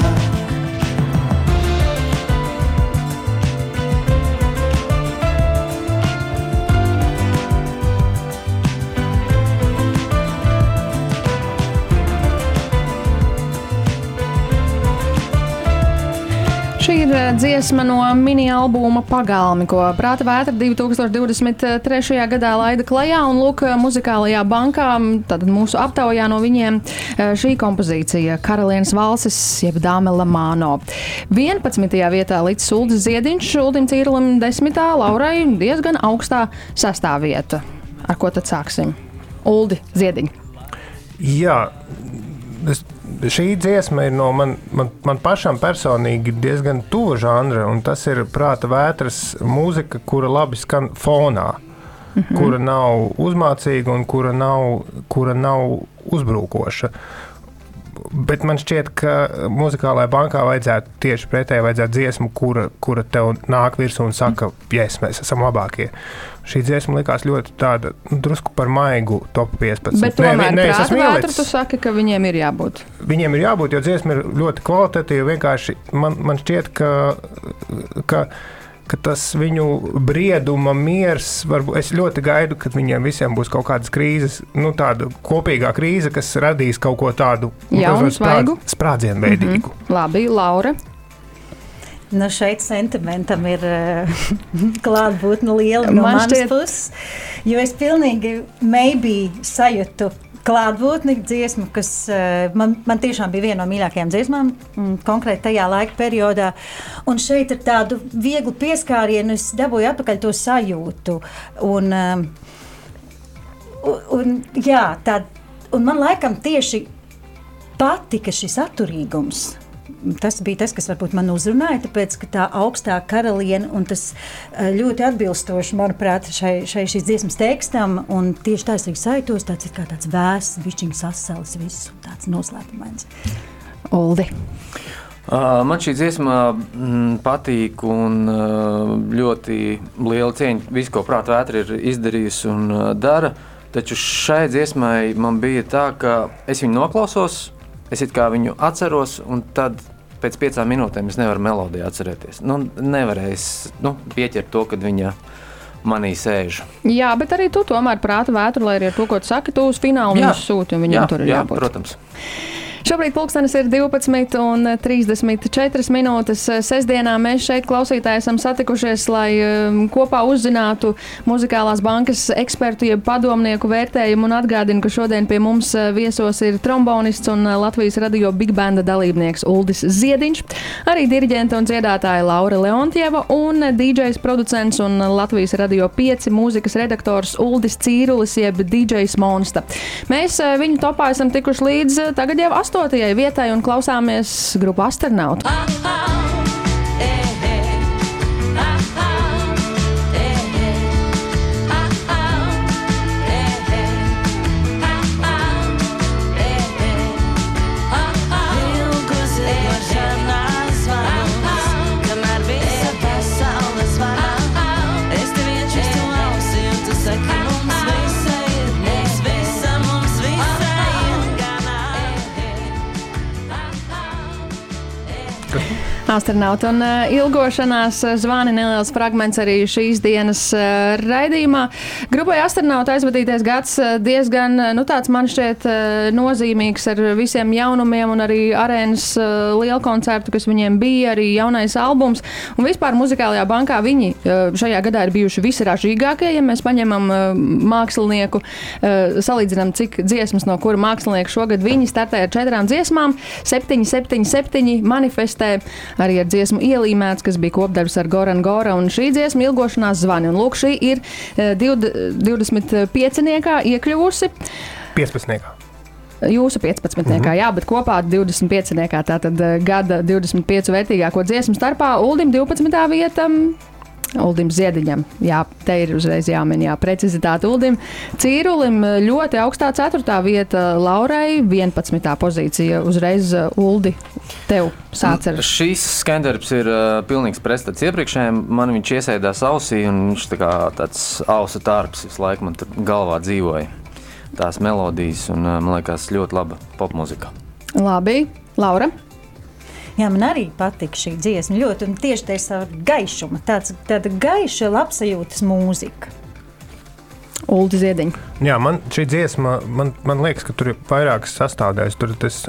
Šī ir dziesma no mini-albuma Pagalmi, ko Prāta vētra 2023. gadā laida klajā, un lūk, muzikālajā bankā, tad mūsu aptaujā no viņiem šī kompozīcija Karalienes valsis, jeb Damela Mano. 11. vietā līdz Uldis Ziediņš, Uldim Cīrulim 10. Laurai diezgan augstā 6. vieta. Ar ko tad sāksim? Uldi Ziediņš. Jā, šī dziesma ir no man pašam personīgi diezgan tuva žanra, un tas ir Prāta vētras mūzika, kura labi skan fonā, kura nav uzmācīga un kura nav uzbrukoša. Bet man šķiet, ka muzikālajā bankā vajadzētu tieši pretēji vajadzētu dziesmu, kura tev nāk virsū un saka, mēs esam labākie. Šī dziesma likās ļoti tāda, drusku par maigu top 15. Bet tomēr Prāta vētra tu saki, ka viņiem ir jābūt. Viņiem ir jābūt, jo dziesma ir ļoti kvalitatīva. Vienkārši man šķiet, ka tas viņu brieduma miers, varbūt es ļoti gaidu, kad viņiem visiem būs kaut kādas krīzes, tāda kopīgā krīze, kas radīs kaut ko tādu sprādzienveidīgu. Labi, Laura. Šeit sentimentam ir klātbūtne liela no manas puses, jo es pilnīgi sajūtu klātbūtni dziesmu, kas man tiešām bija viena no mīļākajām dziesmām, konkrēti tajā laika periodā. Un šeit ir tādu vieglu pieskārienu, es dabūju atpakaļ to sajūtu. Un man laikam tieši patika šis atturīgums. Tas bija tas, kas varbūt man uzrunāja, tāpēc, ka tā augstā karaliene un tas ļoti atbilstoši, manuprāt, šīs dziesmas tekstam, un tieši tā es arī sajūtos, tāds vēsts, bišķiņš sasals viss, tāds noslēpumains. Uldi. Man šī dziesma patīk un ļoti liela cieņa visu, ko Prāta vētra ir izdarījusi un dara, taču šai dziesmai man bija tā, ka es viņu noklausos, es it kā viņu atceros, un tad pēc 5 minūtēm es nevaru melodiju atcerēties. Nevarēs pieķert to, kad viņa manī sēž. Jā, bet arī tu tomēr prāta vētru, lai arī ar to, ko tu saki, tu uz finālu viņus sūti un viņam tur ir jābūt. Jā, protams. Šobrīd pulkstenis ir 12:34 minūtes. Sestdienā mēs šeit klausītāji esam satikušies, lai kopā uzzinātu Muzikālās bankas ekspertu jeb padomnieku vērtējumu un atgādinu, ka šodien pie mums viesos ir trombonists un Latvijas radio Big Banda dalībnieks Uldis Ziediņš, arī diriģente un dziedātāja Laura Leontjeva un DJs producents un Latvijas radio 5 mūzikas redaktors Uldis Cīrulis jeb DJs Monsta. Mēs viņu topā esam tikuši līdz tagad jau 8. vietai un klausāmies grupu Astronautu. Astronauti un ilgošanās zvani neliels fragments arī šīs dienas raidījumā. Grupai Astronauti aizvadītais gads diezgan, tāds man šķiet nozīmīgs ar visiem jaunumiem un arī arēnas lielu koncertu, kas viņiem bija, arī jaunais albums. Un vispār Muzikālajā bankā viņi šajā gadā ir bijuši visražīgākie, ja mēs paņemam mākslinieku, salīdzinām, cik dziesmas no kura mākslinieka šogad viņi startē ar 4 dziesmām, 777 manifestē, arī ar dziesmu Ielīmēts, kas bija kopdarbs ar Goran Gora, un šī dziesma ilgošanās zvani. Un lūk, šī ir 25-niekā iekļuvusi. 15-niekā. Jūsu 15-niekā, jā, bet kopā 25-niekā, tātad gada 25 vērtīgāko dziesmu starpā. Uldim 12. vieta. Uldim Ziediņam, jā, te ir uzreiz jāmin, jā, precizitāte Uldim Cīrulim, ļoti augstā 4. vieta, Laurai 11. pozīcija, uzreiz Uldi, tev sāc ar. Šīs skandarbs ir pilnīgs prestats iepriekšējiem, man viņš iesēdās ausī un viņš tāds ausa tārps visu laiku man tur galvā dzīvoja. Tās melodijas un, man liekas, ļoti laba popmuzika. Labi, Laura? Jā, man arī patika šī dziesma ļoti, un tieši tā ir sava gaišuma, tāda gaiša, labsajūtas mūzika. Uldi Ziediņ. Jā, man šī dziesma, man liekas, ka tur ir vairākas sastāvdaļas, tur ir tas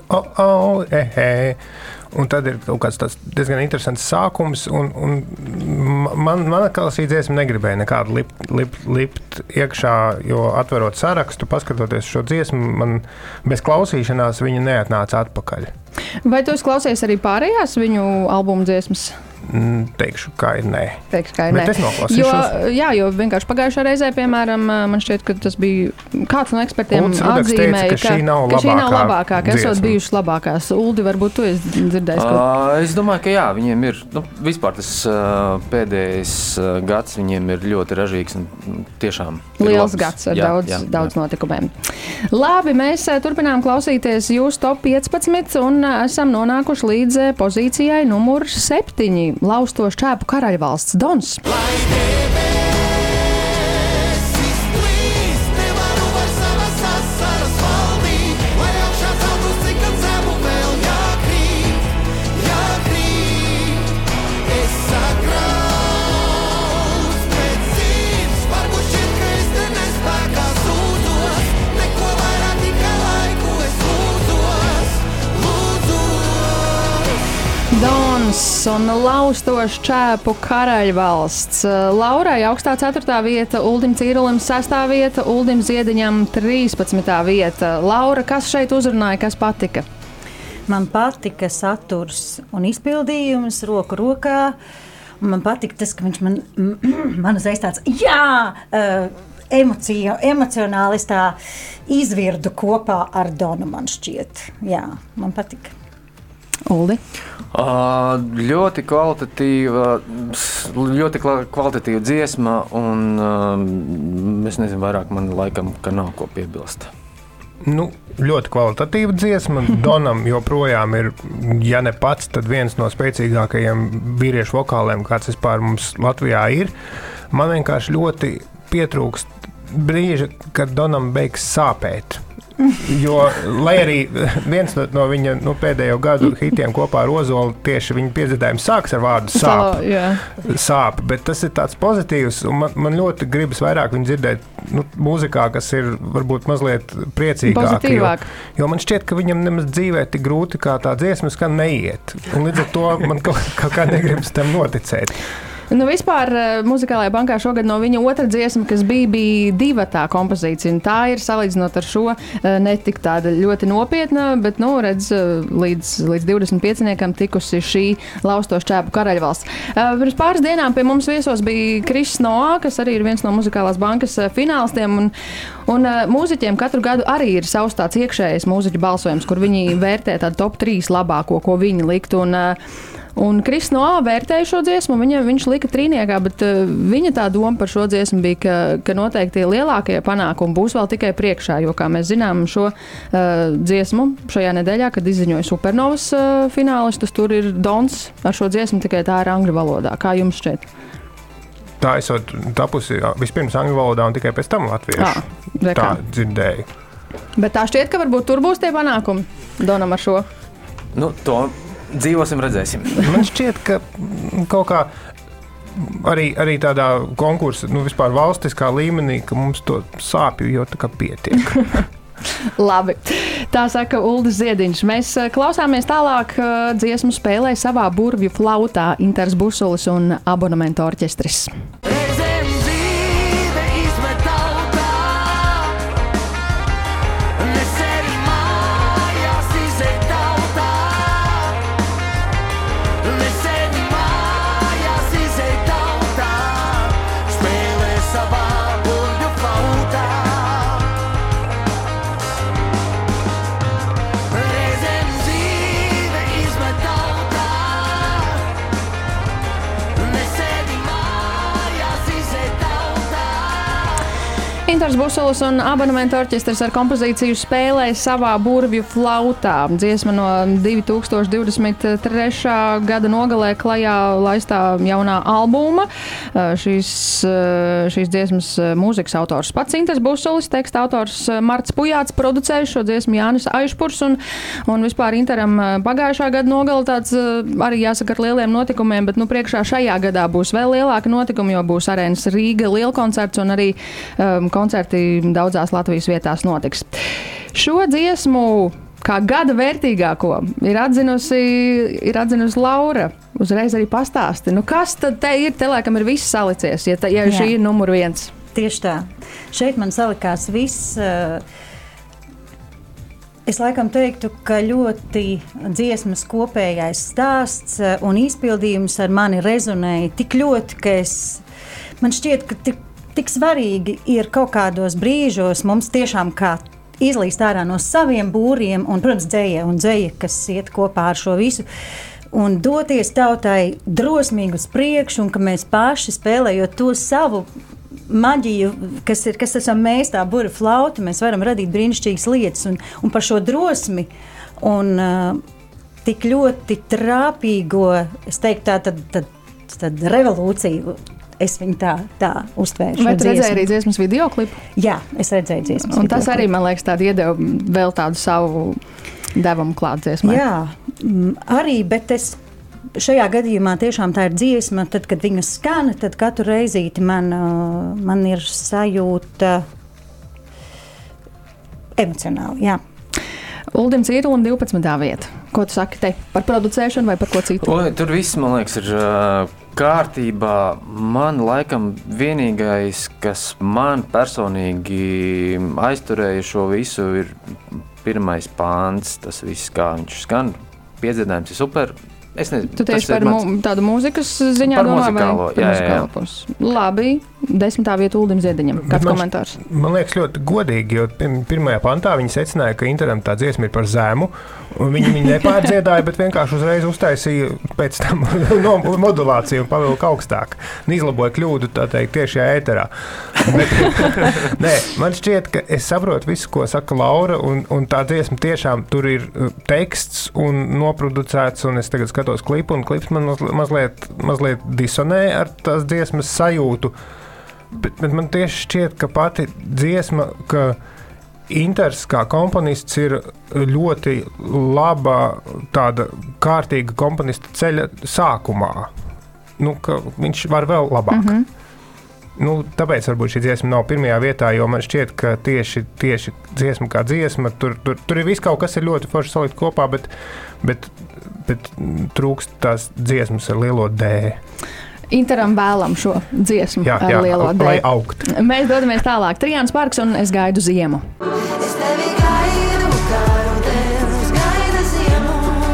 un tad ir kaut kāds tāds diezgan interesants sākums, un man atkal šī dziesma negribēja nekādu lipt iekšā, jo atverot sarakstu, paskatoties šo dziesmu, man bez klausīšanās viņa neatnāca atpakaļ. Vai tu klausījies arī pārējās viņu albumu dziesmas? Teikšu, kā ir nē. Teikšu, kā ir nē. Bet es noklausīšos. Jo vienkārši pagājušā reizē, piemēram, man šķiet, ka tas bija kāds no ekspertiem atzīmēja, ka šī nav labākā, ka esot bijušas labākās. Uldi, varbūt tu esi dzirdējis kaut? Es domāju, ka jā, viņiem ir, vispār tas pēdējais gads viņiem ir ļoti ražīgs un tiešām liels gads ar daudz notikumiem. Labi, mēs turpinām klausīties jūsu top 15 un esam nonākuši līdz pozīcijai numur 7. Laustošs čēpu karaļvalsts Dons. Un laustošs čēpu karaļvalsts. Laurai augstā 4. vieta, Uldim Cīrulim 6. vieta, Uldim Ziediņam 13. vieta. Laura, kas šeit uzrunāja, kas patika? Man patika saturs un izpildījums roku rokā. Man patika tas, ka viņš man uzreiz tāds, emocionāli tā izvirdu kopā ar Donu, man šķiet. Jā, man patika. Uldi? Ļoti kvalitatīva dziesma, un es nezinu, vairāk man laikam, ka nav ko piebilst. Ļoti kvalitatīva dziesma. Donam joprojām ir, ja ne pats, tad viens no spēcīgākajiem vīriešu vokāliem, kāds vispār mums Latvijā ir. Man vienkārši ļoti pietrūkst brīža, kad Donam beigs sāpēt. Jo, lai arī viens no viņa pēdējo gadu hitiem kopā ar Ozolu, tieši viņa piedziedājums sāks ar vārdu sāp. Sāp, bet tas ir tāds pozitīvs, un man ļoti gribas vairāk viņu dzirdēt mūzikā, kas ir varbūt mazliet priecīgāk. Jo man šķiet, ka viņam nemaz dzīvē tik grūti kā tā dziesma skan neiet. Un līdz ar to man kaut kā negribas tam noticēt. Vispār Muzikālajā bankā šogad no viņa otra dziesma, kas bija divatā kompozīcija. Tā ir salīdzinot ar šo ne tik tāda ļoti nopietna, bet, redz, līdz 25 tikusi šī Laustos Čēpu Karaļvalsts. Pirms pāris dienām pie mums viesos bija Kriss Noā, kas arī ir viens no Muzikālās bankas finālistiem, un mūziķiem katru gadu arī ir savs tāds iekšējais mūziķu balsojums, kur viņi vērtē tādu top 3 labāko, ko viņi liktu. Un Kriss Noā vērtēja šo dziesmu, viņš lika trīniekā, bet viņa tā doma par šo dziesmu bija, ka noteikti lielākie panākumi būs vēl tikai priekšā, jo, kā mēs zinām, šo dziesmu šajā nedēļā, kad izziņoja Supernovas finālistus, tur ir Dons ar šo dziesmu, tikai tā ir angļu valodā. Kā jums šķiet? Tā esot tapusi vispirms angļu valodā un tikai pēc tam latviešu. Tā dzirdēju. Bet tā šķiet, ka varbūt tur būs tie panākumi Donam ar šo? To dzīvosim, redzēsim. Man šķiet, ka kaut kā arī tādā konkursa, vispār valstiskā līmenī, ka mums to sāpju jau tā kā pietiek. Labi, tā saka Uldis Ziediņš. Mēs klausāmies tālāk dziesmu spēlē savā burvju flautā Inters Busulis un Abonementu orķestris. Inters Busulis un Abonementu orķestris ar kompozīciju spēlē savā burvju flautā. Dziesma no 2023. gada nogalē klajā laistā jaunā albuma. Šīs dziesmas mūzikas autors pats Inters Busulis, teksta autors Marts Pujāts, producējis šo dziesmu Jānis Aišpurs un vispār Interam pagājušā gada nogala tāds arī jāsaka ar lieliem notikumiem, bet priekšā šajā gadā būs vēl lielāka notikuma, jo būs Arēnas Rīga lielkoncerts un arī koncerti daudzās Latvijas vietās notiks. Šo dziesmu kā gada vērtīgāko ir atzinusi Laura. Uzreiz arī pastāsti. Kas tad te ir? Te laikam ir viss salicies, ja šī ir numur 1. Tieši tā. Šeit man salikās viss. Es laikam teiktu, ka ļoti dziesmas kopējais stāsts un izpildījums ar mani rezonēja tik ļoti, ka man šķiet, ka tik svarīgi ir kaut kādos brīžos mums tiešām kā izlīst ārā no saviem būriem un, protams, dzēja, kas iet kopā ar šo visu, un doties tautai drosmīgi uz priekšu, un ka mēs paši spēlējot to savu maģiju, kas esam mēs, tā burvju flauta, mēs varam radīt brīnišķīgas lietas, un par šo drosmi un tik ļoti trāpīgo, es teiktu tad revolūciju, es viņu tā uztvēru. Vai tu redzēji arī dziesmas videoklipu? Jā, es redzēju dziesmas videoklipu. Un tas arī, man liekas, iedeva vēl tādu savu devumu klāt dziesmai. Jā, arī, bet šajā gadījumā tiešām tā ir dziesma, tad, kad viņa skana, tad katru reizīti man ir sajūta emocionāli, jā. Uldim Cīrulim 12. vieta. Ko tu saki te? Par producēšanu vai par ko citu? Tur viss, man liekas, ir kārtībā. Man laikam vienīgais, kas man personīgi aizturēja šo visu, ir pirmais pāns. Tas viss, kā viņš skan. Piedziedājums ir super. Es nezinu, tu tieši par tādu mūzikas ziņā domā? Jā. Labi, 10. vieta Uldim Ziediņam. Kāds komentārs? Man liekas ļoti godīgi, jo pirmajā pantā viņi secināja, ka Interam tā dziesma ir par zemu. Viņi nepārdziedāja, bet vienkārši uzreiz uztaisīja pēc tam modulāciju un pavilka augstāk. Izlaboja kļūdu, tā teikt, tiešajā ēterā. Bet, man šķiet, ka es saprotu visu, ko saka Laura, un tā dziesma tiešām tur ir teksts un noproducēts, un es tagad skatos klipu, un klips man mazliet disonē ar tās dziesmas sajūtu. Bet man tieši šķiet, ka pati dziesma, ka Inters kā komponists ir ļoti laba, tāda kārtīga komponista ceļa sākumā. Viņš var vēl labāk. Tāpēc varbūt šī dziesma nav pirmajā vietā, jo man šķiet, ka tieši dziesma kā dziesma, tur ir viss kaut kas ir ļoti forši salikt kopā, bet trūkst tās dziesmas ar lielo D. Interam vēlam šo dziesmu ar lielo D. Lai augt. Mēs dodamies tālāk. Trijāns Parks un Es gaidu ziemu. Es tevi gaidu, kā rudens gaida ziemu.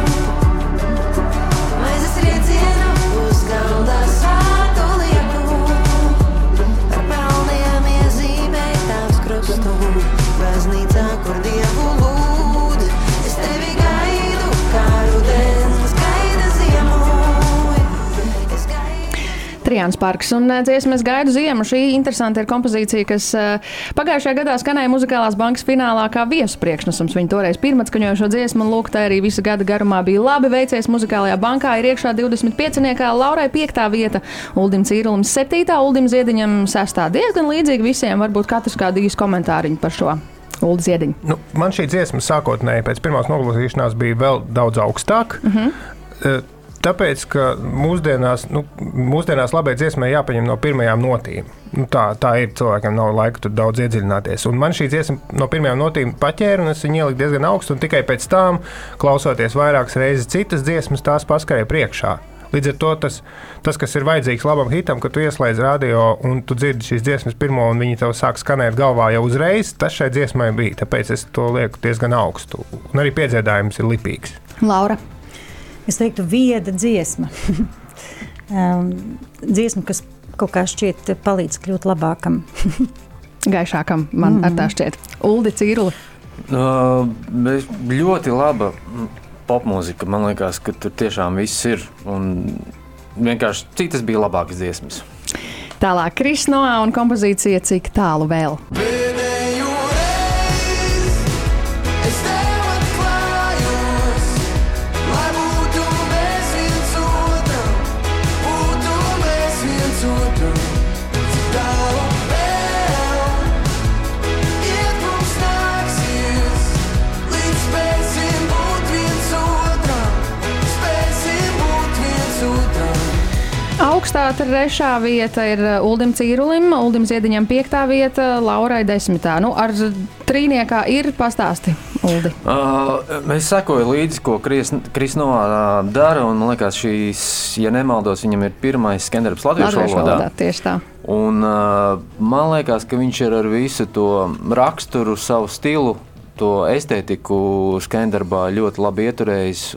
Maizes riecienu uz galda sātu lieku. Ar pelniem iezīmēt tavs krustu. Baznīcā, kur Dievu lūdz. Es tevi gaidu, kā rudens gaida ziemu. Trijāns Parks un dziesma Es gaidu ziemu. Šī interesanta ir kompozīcija, kas pagājušajā gadā skanēja Muzikālās bankas finālā kā viesu priekšnesums. Viņa toreiz pirmatskaņojošo dziesmu, un lūk, tā arī visa gada garumā bija labi veicies Muzikālajā bankā. Ir iekšā 25-niekā, Laurai 5. vieta, Uldim Cīrulim 7., Uldim Ziediņam 6. Diezgan līdzīgi visiem, varbūt katrs kādu īsu komentāriņu par šo. Uldi Ziediņu. Man šī dziesma sākotnēji pēc pirmās noklausīšanās bija vēl daudz augstāk. Tāpēc, ka mūsdienās labai dziesmai jāpaņem no pirmajām notīm. Tā ir, cilvēkiem nav laika tur daudz iedziļināties. Un man šī dziesma no pirmajām notīm paķēra, un es viņu ieliku diezgan augstu, un tikai pēc tam, klausoties vairākas reizes citas dziesmas, tās paskarēja priekšā. Līdz ar to tas, kas ir vajadzīgs labam hitam, kad tu ieslēdz radio un tu dzirdi šīs dziesmas pirmo, un viņi tev sāk skanēt galvā jau uzreiz, tas šai dziesmai bija. Tāpēc es to lieku diezgan augstu. Un arī piedziedājums ir lipīgs. Laura. Es teiktu, vieda dziesma. Dziesma, kas kaut kā šķiet palīdz kļūt labākam. Gaišākam man ar tā šķiet. Uldi Cīruli. Ļoti laba popmūzika. Man liekas, ka tur tiešām viss ir. Un vienkārši citas bija labākas dziesmas. Tālāk Kris Noā un kompozīcija Cik tālu vēl. Augstā 3. vieta ir Uldim Cīrulim, Uldim Ziediņam 5. vieta, Laurai 10. Ar trīniekā ir pastāsti, Uldi. Es sekoju līdzi, ko Kris Noā dara, un man liekas, šīs, ja nemaldos, viņam ir pirmais skandarbs latviešu valodā. Tieši tā. Un man liekas, ka viņš ir ar visu to raksturu, savu stilu, to estētiku skandarbā ļoti labi ieturējis,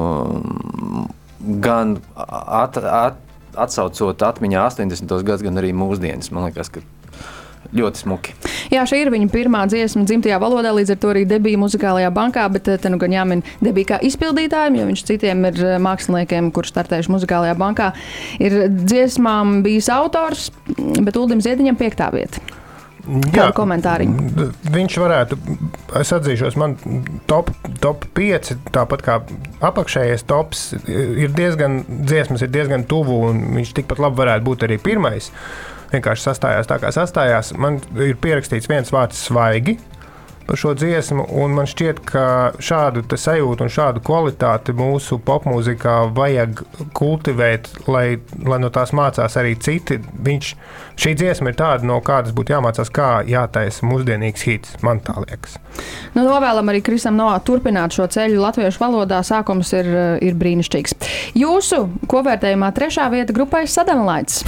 gan atsaucot atmiņā 80. gadus, gan arī mūsdienas. Man liekas, ka ļoti smuki. Jā, šī ir viņa pirmā dziesma dzimtajā valodā, līdz ar to arī debija Muzikālajā bankā, bet te nu gan jāmin debija kā izpildītājiem, jo viņš citiem ir māksliniekiem, kurš startējuši Muzikālajā bankā. Ir dziesmām bijis autors, bet Uldim Ziediņam 5. vieta. Kādu komentāriņu? Viņš varētu, es atzīšos, man top 5, tāpat kā apakšējais tops, dziesmas ir diezgan tuvu, un viņš tikpat labi varētu būt arī pirmais. Vienkārši sastājās tā, kā sastājās. Man ir pierakstīts viens vārds svaigi par šo dziesmu, un man šķiet, ka šādu sajūtu un šādu kvalitāti mūsu popmūzikā vajag kultivēt, lai no tās mācās arī citi. Šī dziesma ir tāda, no kādas būtu jāmācās, kā jātaisa mūsdienīgs hits, man tā liekas. Novēlam arī Krisam Noā turpināt šo ceļu latviešu valodā. Sākums ir brīnišķīgs. Jūsu kopvērtējumā 3. vieta grupai Sudden Lights.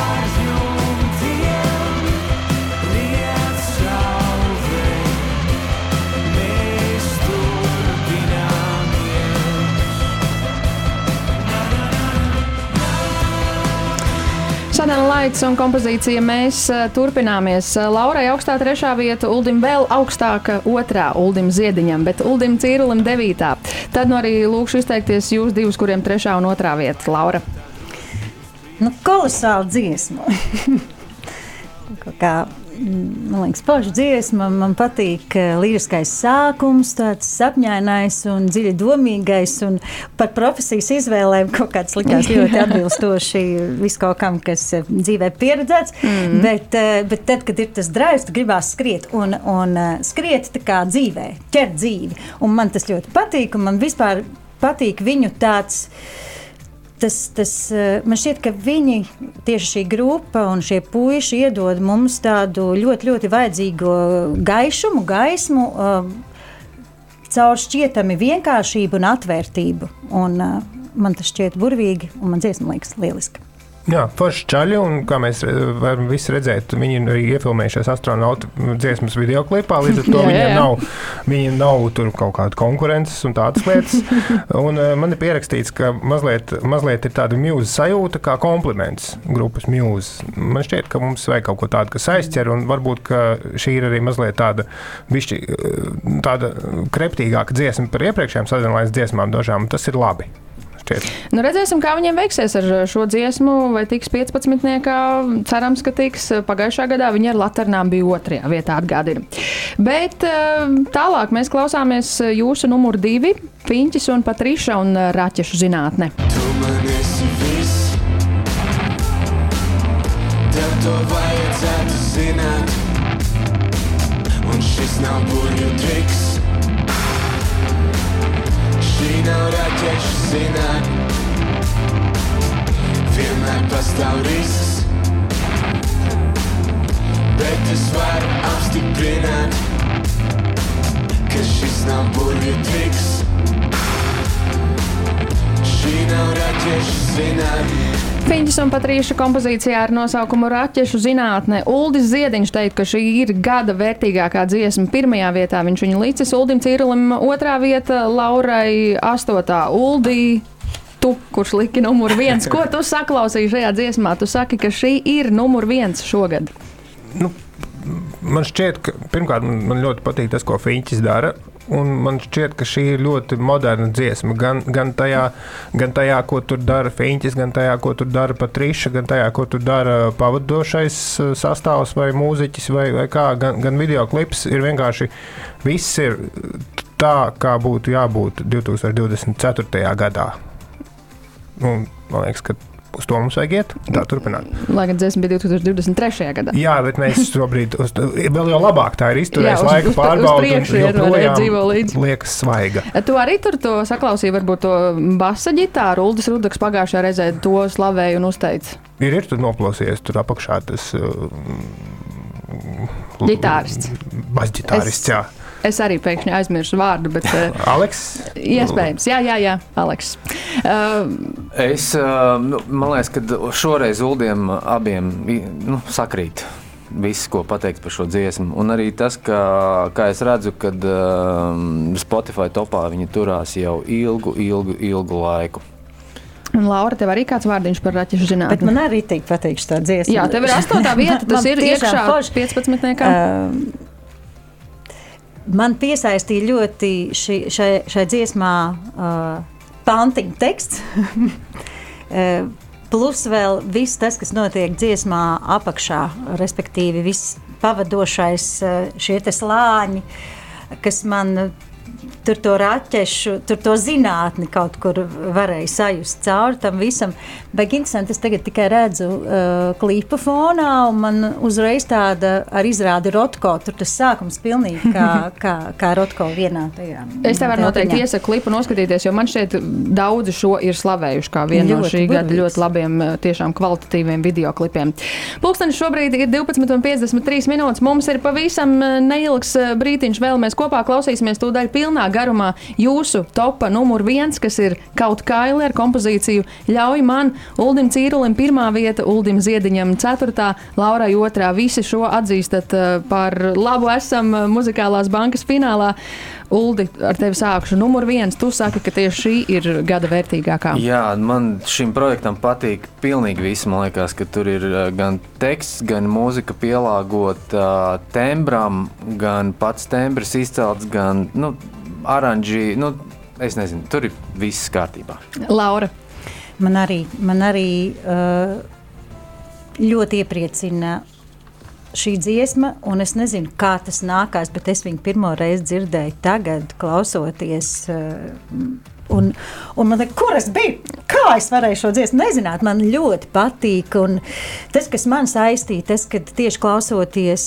Sudden Lights un kompozīcija Mēs turpināmies. Laurai augstā 3. vieta, Uldim vēl augstāka 2. Uldim Ziediņam, bet Uldim Cīrulim 9. Tad arī lūkšu izteikties jūs divus, kuriem 3. un 2. vieta. Laura. Kolosāla dziesma. Kā man liekas, paša dziesma. Man patīk līriskais sākums, tāds sapņainais un dziļi domīgais. Un par profesijas izvēlēm kaut kāds likās ļoti atbilstoši viskaut kam, kas dzīvē pieredzēts. Bet tad, kad ir tas drives, tu gribās skriet un skriet tā kā dzīvē, ķert dzīvi. Un man tas ļoti patīk, un man vispār patīk viņu tāds... Man šķiet, ka viņi, tieši šī grupa un šie puiši iedod mums tādu ļoti, ļoti vajadzīgo gaišumu, gaismu, caur šķietami vienkāršību un atvērtību. Un man tas šķiet burvīgi, un man dziesma liekas lieliski. Jā, forši čaļi, un kā mēs varam visi redzēt, viņi arī iefilmējušies astronautu dziesmas videoklipā, līdz ar to viņiem nav tur kaut kāda konkurences un tādas lietas. Un man ir pierakstīts, ka mazliet ir tāda Muse sajūta kā kompliments grupas Muse. Man šķiet, ka mums vajag kaut ko tādu, kas aizķer, un varbūt, ka šī ir arī mazliet tāda kreptīgāka dziesma par iepriekšējām sadalījumas dziesmām dažām, un tas ir labi. Nu, redzēsim, kā viņiem veiksies ar šo dziesmu, vai tiks 15-niekā. Cerams, ka tiks. Pagājušā gadā viņi ar Laternām bija 2. vietā, atgādina. Bet tālāk mēs klausāmies jūsu numuru 2, Fiņķis un Patriša un Raķešu zinātne. Tu man esi viss, tev to vajadzētu zināt, un šis nav burvju triks. Šī nav raķešu zinātne, vienmēr pastāv risks, bet es varu apstiprināt, ka šis nav burvju triks. Šī nav raķešu zinātne. Fiņķis un Patrīša kompozīcijā ar nosaukumu Raķešu zinātne. Uldis Ziediņš teikt, ka šī ir gada vērtīgākā dziesma. 1. vietā viņš viņu licis, Uldim Cīrulim 2. vieta, Laurai 8. Uldi, tu, kurš liki numuru 1. Ko tu saklausīji šajā dziesmā? Tu saki, ka šī ir numuru 1 šogad. Nu, man šķiet, ka pirmkārt man ļoti patīk tas, ko Fiņķis dara. Un man šķiet, ka šī ir ļoti moderna dziesma. Gan tajā, ko tur dara Fiņķis, gan tajā, ko tur dara Patriša, gan tajā, ko tur dara pavadošais sastāvs vai mūziķis vai kā. Gan videoklips ir vienkārši viss ir tā, kā būtu jābūt 2024. gadā. Un, man liekas, ka uz to mums vajag iet, tā turpināt. Lai gan dziesma bija 2023. gadā. Jā, bet mēs šobrīd vēl jau labāk tā ir izturējis laika pārbaudu un joprojām liekas svaiga. Tu arī tur to saklausīji, varbūt to basa ģitāru. Uldis Rudaks pagājušajā reizē to slavēja un uzteica. Ir tur noplosies, tur apakšā tas ģitārists. Basģitārists, jā. Es arī pēkšņi aizmirsu vārdu, bet... Aleks? Iespējams, jā, Aleks. Man liekas, ka šoreiz Uldiem abiem sakrīt viss, ko pateikt par šo dziesmu. Un arī tas, kā es redzu, kad Spotify topā viņi turās jau ilgu laiku. Un, Laura, tev arī kāds vārdiņš par Raķešu zinātni? Bet man arī patīk tā dziesma. Jā, tev ir 8. vieta, tas ir iekšā 15-niekā. Man piesaistīja ļoti šai dziesmā pantiņu teksts, plus vēl viss tas, kas notiek dziesmā apakšā, respektīvi viss pavadošais šie te slāņi, kas man tur to raķešu, tur to zinātni kaut kur varēja sajust cauri tam visam. Bet interesanti, es tagad tikai redzu klipa fonā, un man uzreiz tāda ar izrādi Rotko, tur tas sākums pilnīgi kā Rotko vienā tajā. Es tev varu noteikti iesaku klipu noskatīties, jo man šķiet daudzi šo ir slavējuši kā vienu no šī gada ļoti labiem, tiešām kvalitatīviem videoklipiem. Pulkstenis šobrīd ir 12:53 minūtes. Mums ir pavisam neilgs brītiņš vēl. Mēs kopā klausīsimies tūdaļ pilnā garumā jūsu topa numur 1, kas ir Kaut Kaili ar kompozīciju Ļauj man. Uldim Cīrulim 1. vieta, Uldim Ziediņam 4., Laurai 2. Visi šo atzīstat par labu esam Muzikālās bankas finālā. Uldi, ar tevi sākšu. Numur 1, tu saki, ka tieši šī ir gada vērtīgākā. Jā, man šim projektam patīk pilnīgi viss. Man liekas, ka tur ir gan teksts, gan mūzika pielāgota tembram, gan pats tembrs izcelts, gan aranži, es nezinu, tur ir viss kārtībā. Laura. Man arī ļoti iepriecina šī dziesma, un es nezinu, kā tas nākās, bet es viņu pirmo reizi dzirdēju tagad, klausoties. Un man liekas, kur es biju? Kā es varēju šo dziesmu nezināt? Man ļoti patīk. Un tas, kas man saistīja, tas, kad tieši klausoties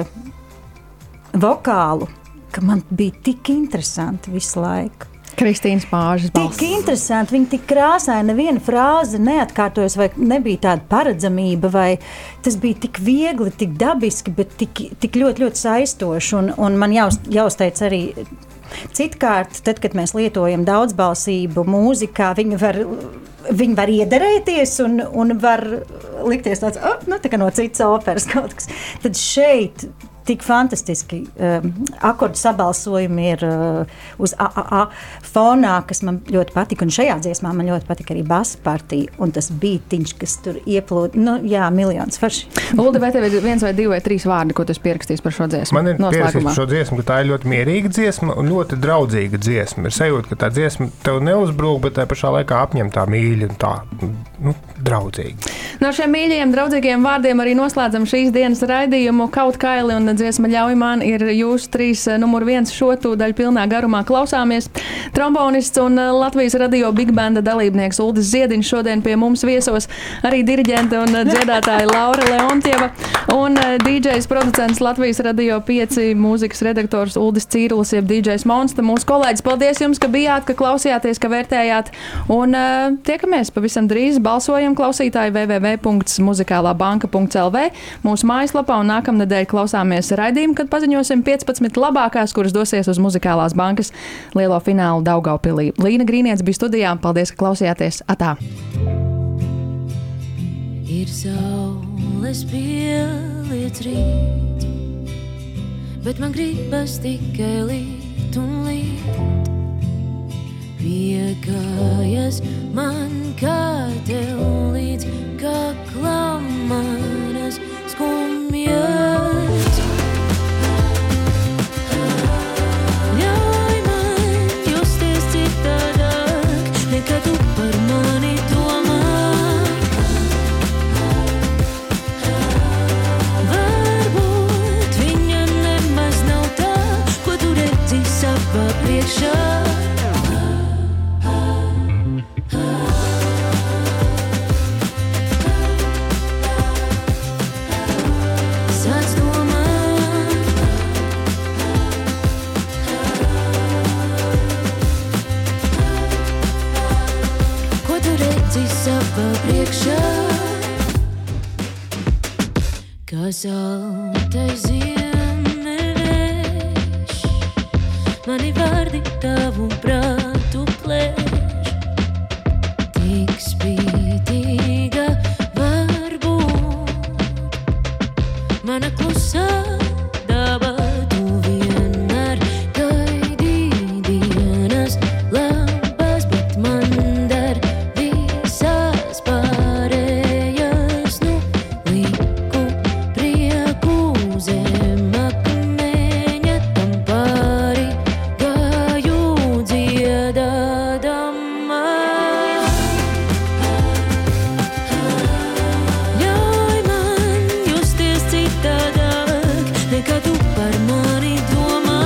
vokālu, ka man bija tik interesanti visu laiku. Kristīnas Pāžas balss. Tik interesanti, viņa tik krāsaina, neviena frāze neatkārtojas, vai nebija tāda paredzamība, vai tas bija tik viegli, tik dabiski, bet tik ļoti, ļoti saistoši. Un man jāuzteic arī citkārt, tad, kad mēs lietojam daudzbalsību mūzikā, viņi var iederēties un var likties tāds, tā kā no citas operas kaut kas. Tad šeit tik fantastiski akordu sabalsojumi ir uz AAA fonā, kas man ļoti patika. Un šajā dziesmā man ļoti patika arī basa partija un tas beatiņš, kas tur ieplūd. Miljons forši. Ulda, vai tev ir 1 vai 2 vai 3 vārdi, ko tu esi pierakstījis par šo dziesmu? Man ir pierakstījis par šo dziesmu, ka tā ir ļoti mierīga dziesma un ļoti draudzīga dziesma. Ir sajūta, ka tā dziesma tev neuzbrūk, bet tā pašā laikā apņem tā mīļa un tā draudzīgi. No šiem mīļajiem, draudzīgiem vārdiem arī noslēdzam šīs dienas raidījumu. Kaut kaili un dziesma ļauj man ir jūsu 3 numur 1 šo tūdaļu pilnā garumā klausāmies. Trombonists un Latvijas radio Big Banda dalībnieks Uldis Ziediņš šodien pie mums viesos, arī diriģente un dziedātāja Laura Leontieva un DJs producents Latvijas radio 5 mūzikas redaktors Uldis Cīrulis, jeb DJs Monsta. Mūsu kolēģis, paldies jums, ka bijāt, ka klausījāties, ka vērtējāt un tiekamies pavisam drīz. Balsojam klausītāji www.muzikalabanka.lv mūsu mājaslapā un nākamnedēļ klausāmies raidījumu, kad paziņosim 15 labākās, kuras dosies uz Muzikālās bankas lielo finālu Daugaupilī. Līna Grīniec bija studijā. Paldies, ka klausījāties. Atā! Ir saules pieliec rīt, bet man gribas tikai līt un līt. Piekājas man kā tev līdz kaklam manas skumjas. Ļauj man justies citādāk, nekā tu par mani domā. Varbūt viņa nemaz nav tā, ko tu redzi savā priekšā. Kas altais ziemevējš, mani vārdi tavu prātu plēš. Tik spītīga var būt mana klusā daba, tu vienmēr gaidī dienas labas, bet man dar visās pārējās liku prieku zem akmeņa, tam pāri gāju dziedādama. Ļauj man justies citādāk, nekā tu par mani domā.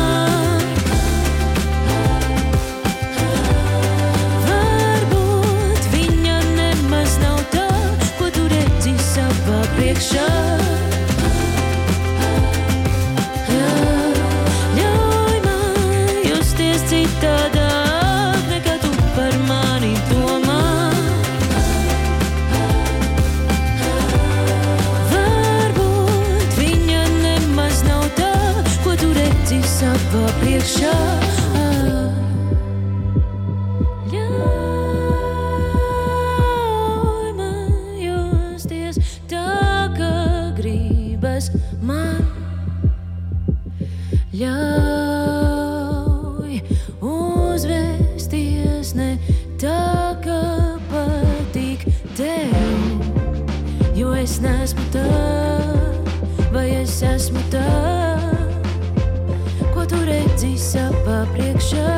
Varbūt viņa nemaz nav tā, ko tu redzi savā priekšā. Ļauj man justies citādāk, nekā tu par mani domā. Varbūt viņa nemaz nav tā, ko tu redzi savā priekšā. Ļauj man justies tā, kā gribas man. Ļauj uzvesties ne tā, kā patīk tev, jo es neesmu tā, vai es esmu tā, ko tu redzi savā priekšā.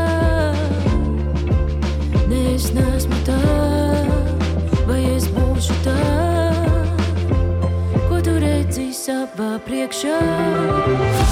Ne, es neesmu tā, vai es būšu tā, ko tu redzi savā tava priekšā.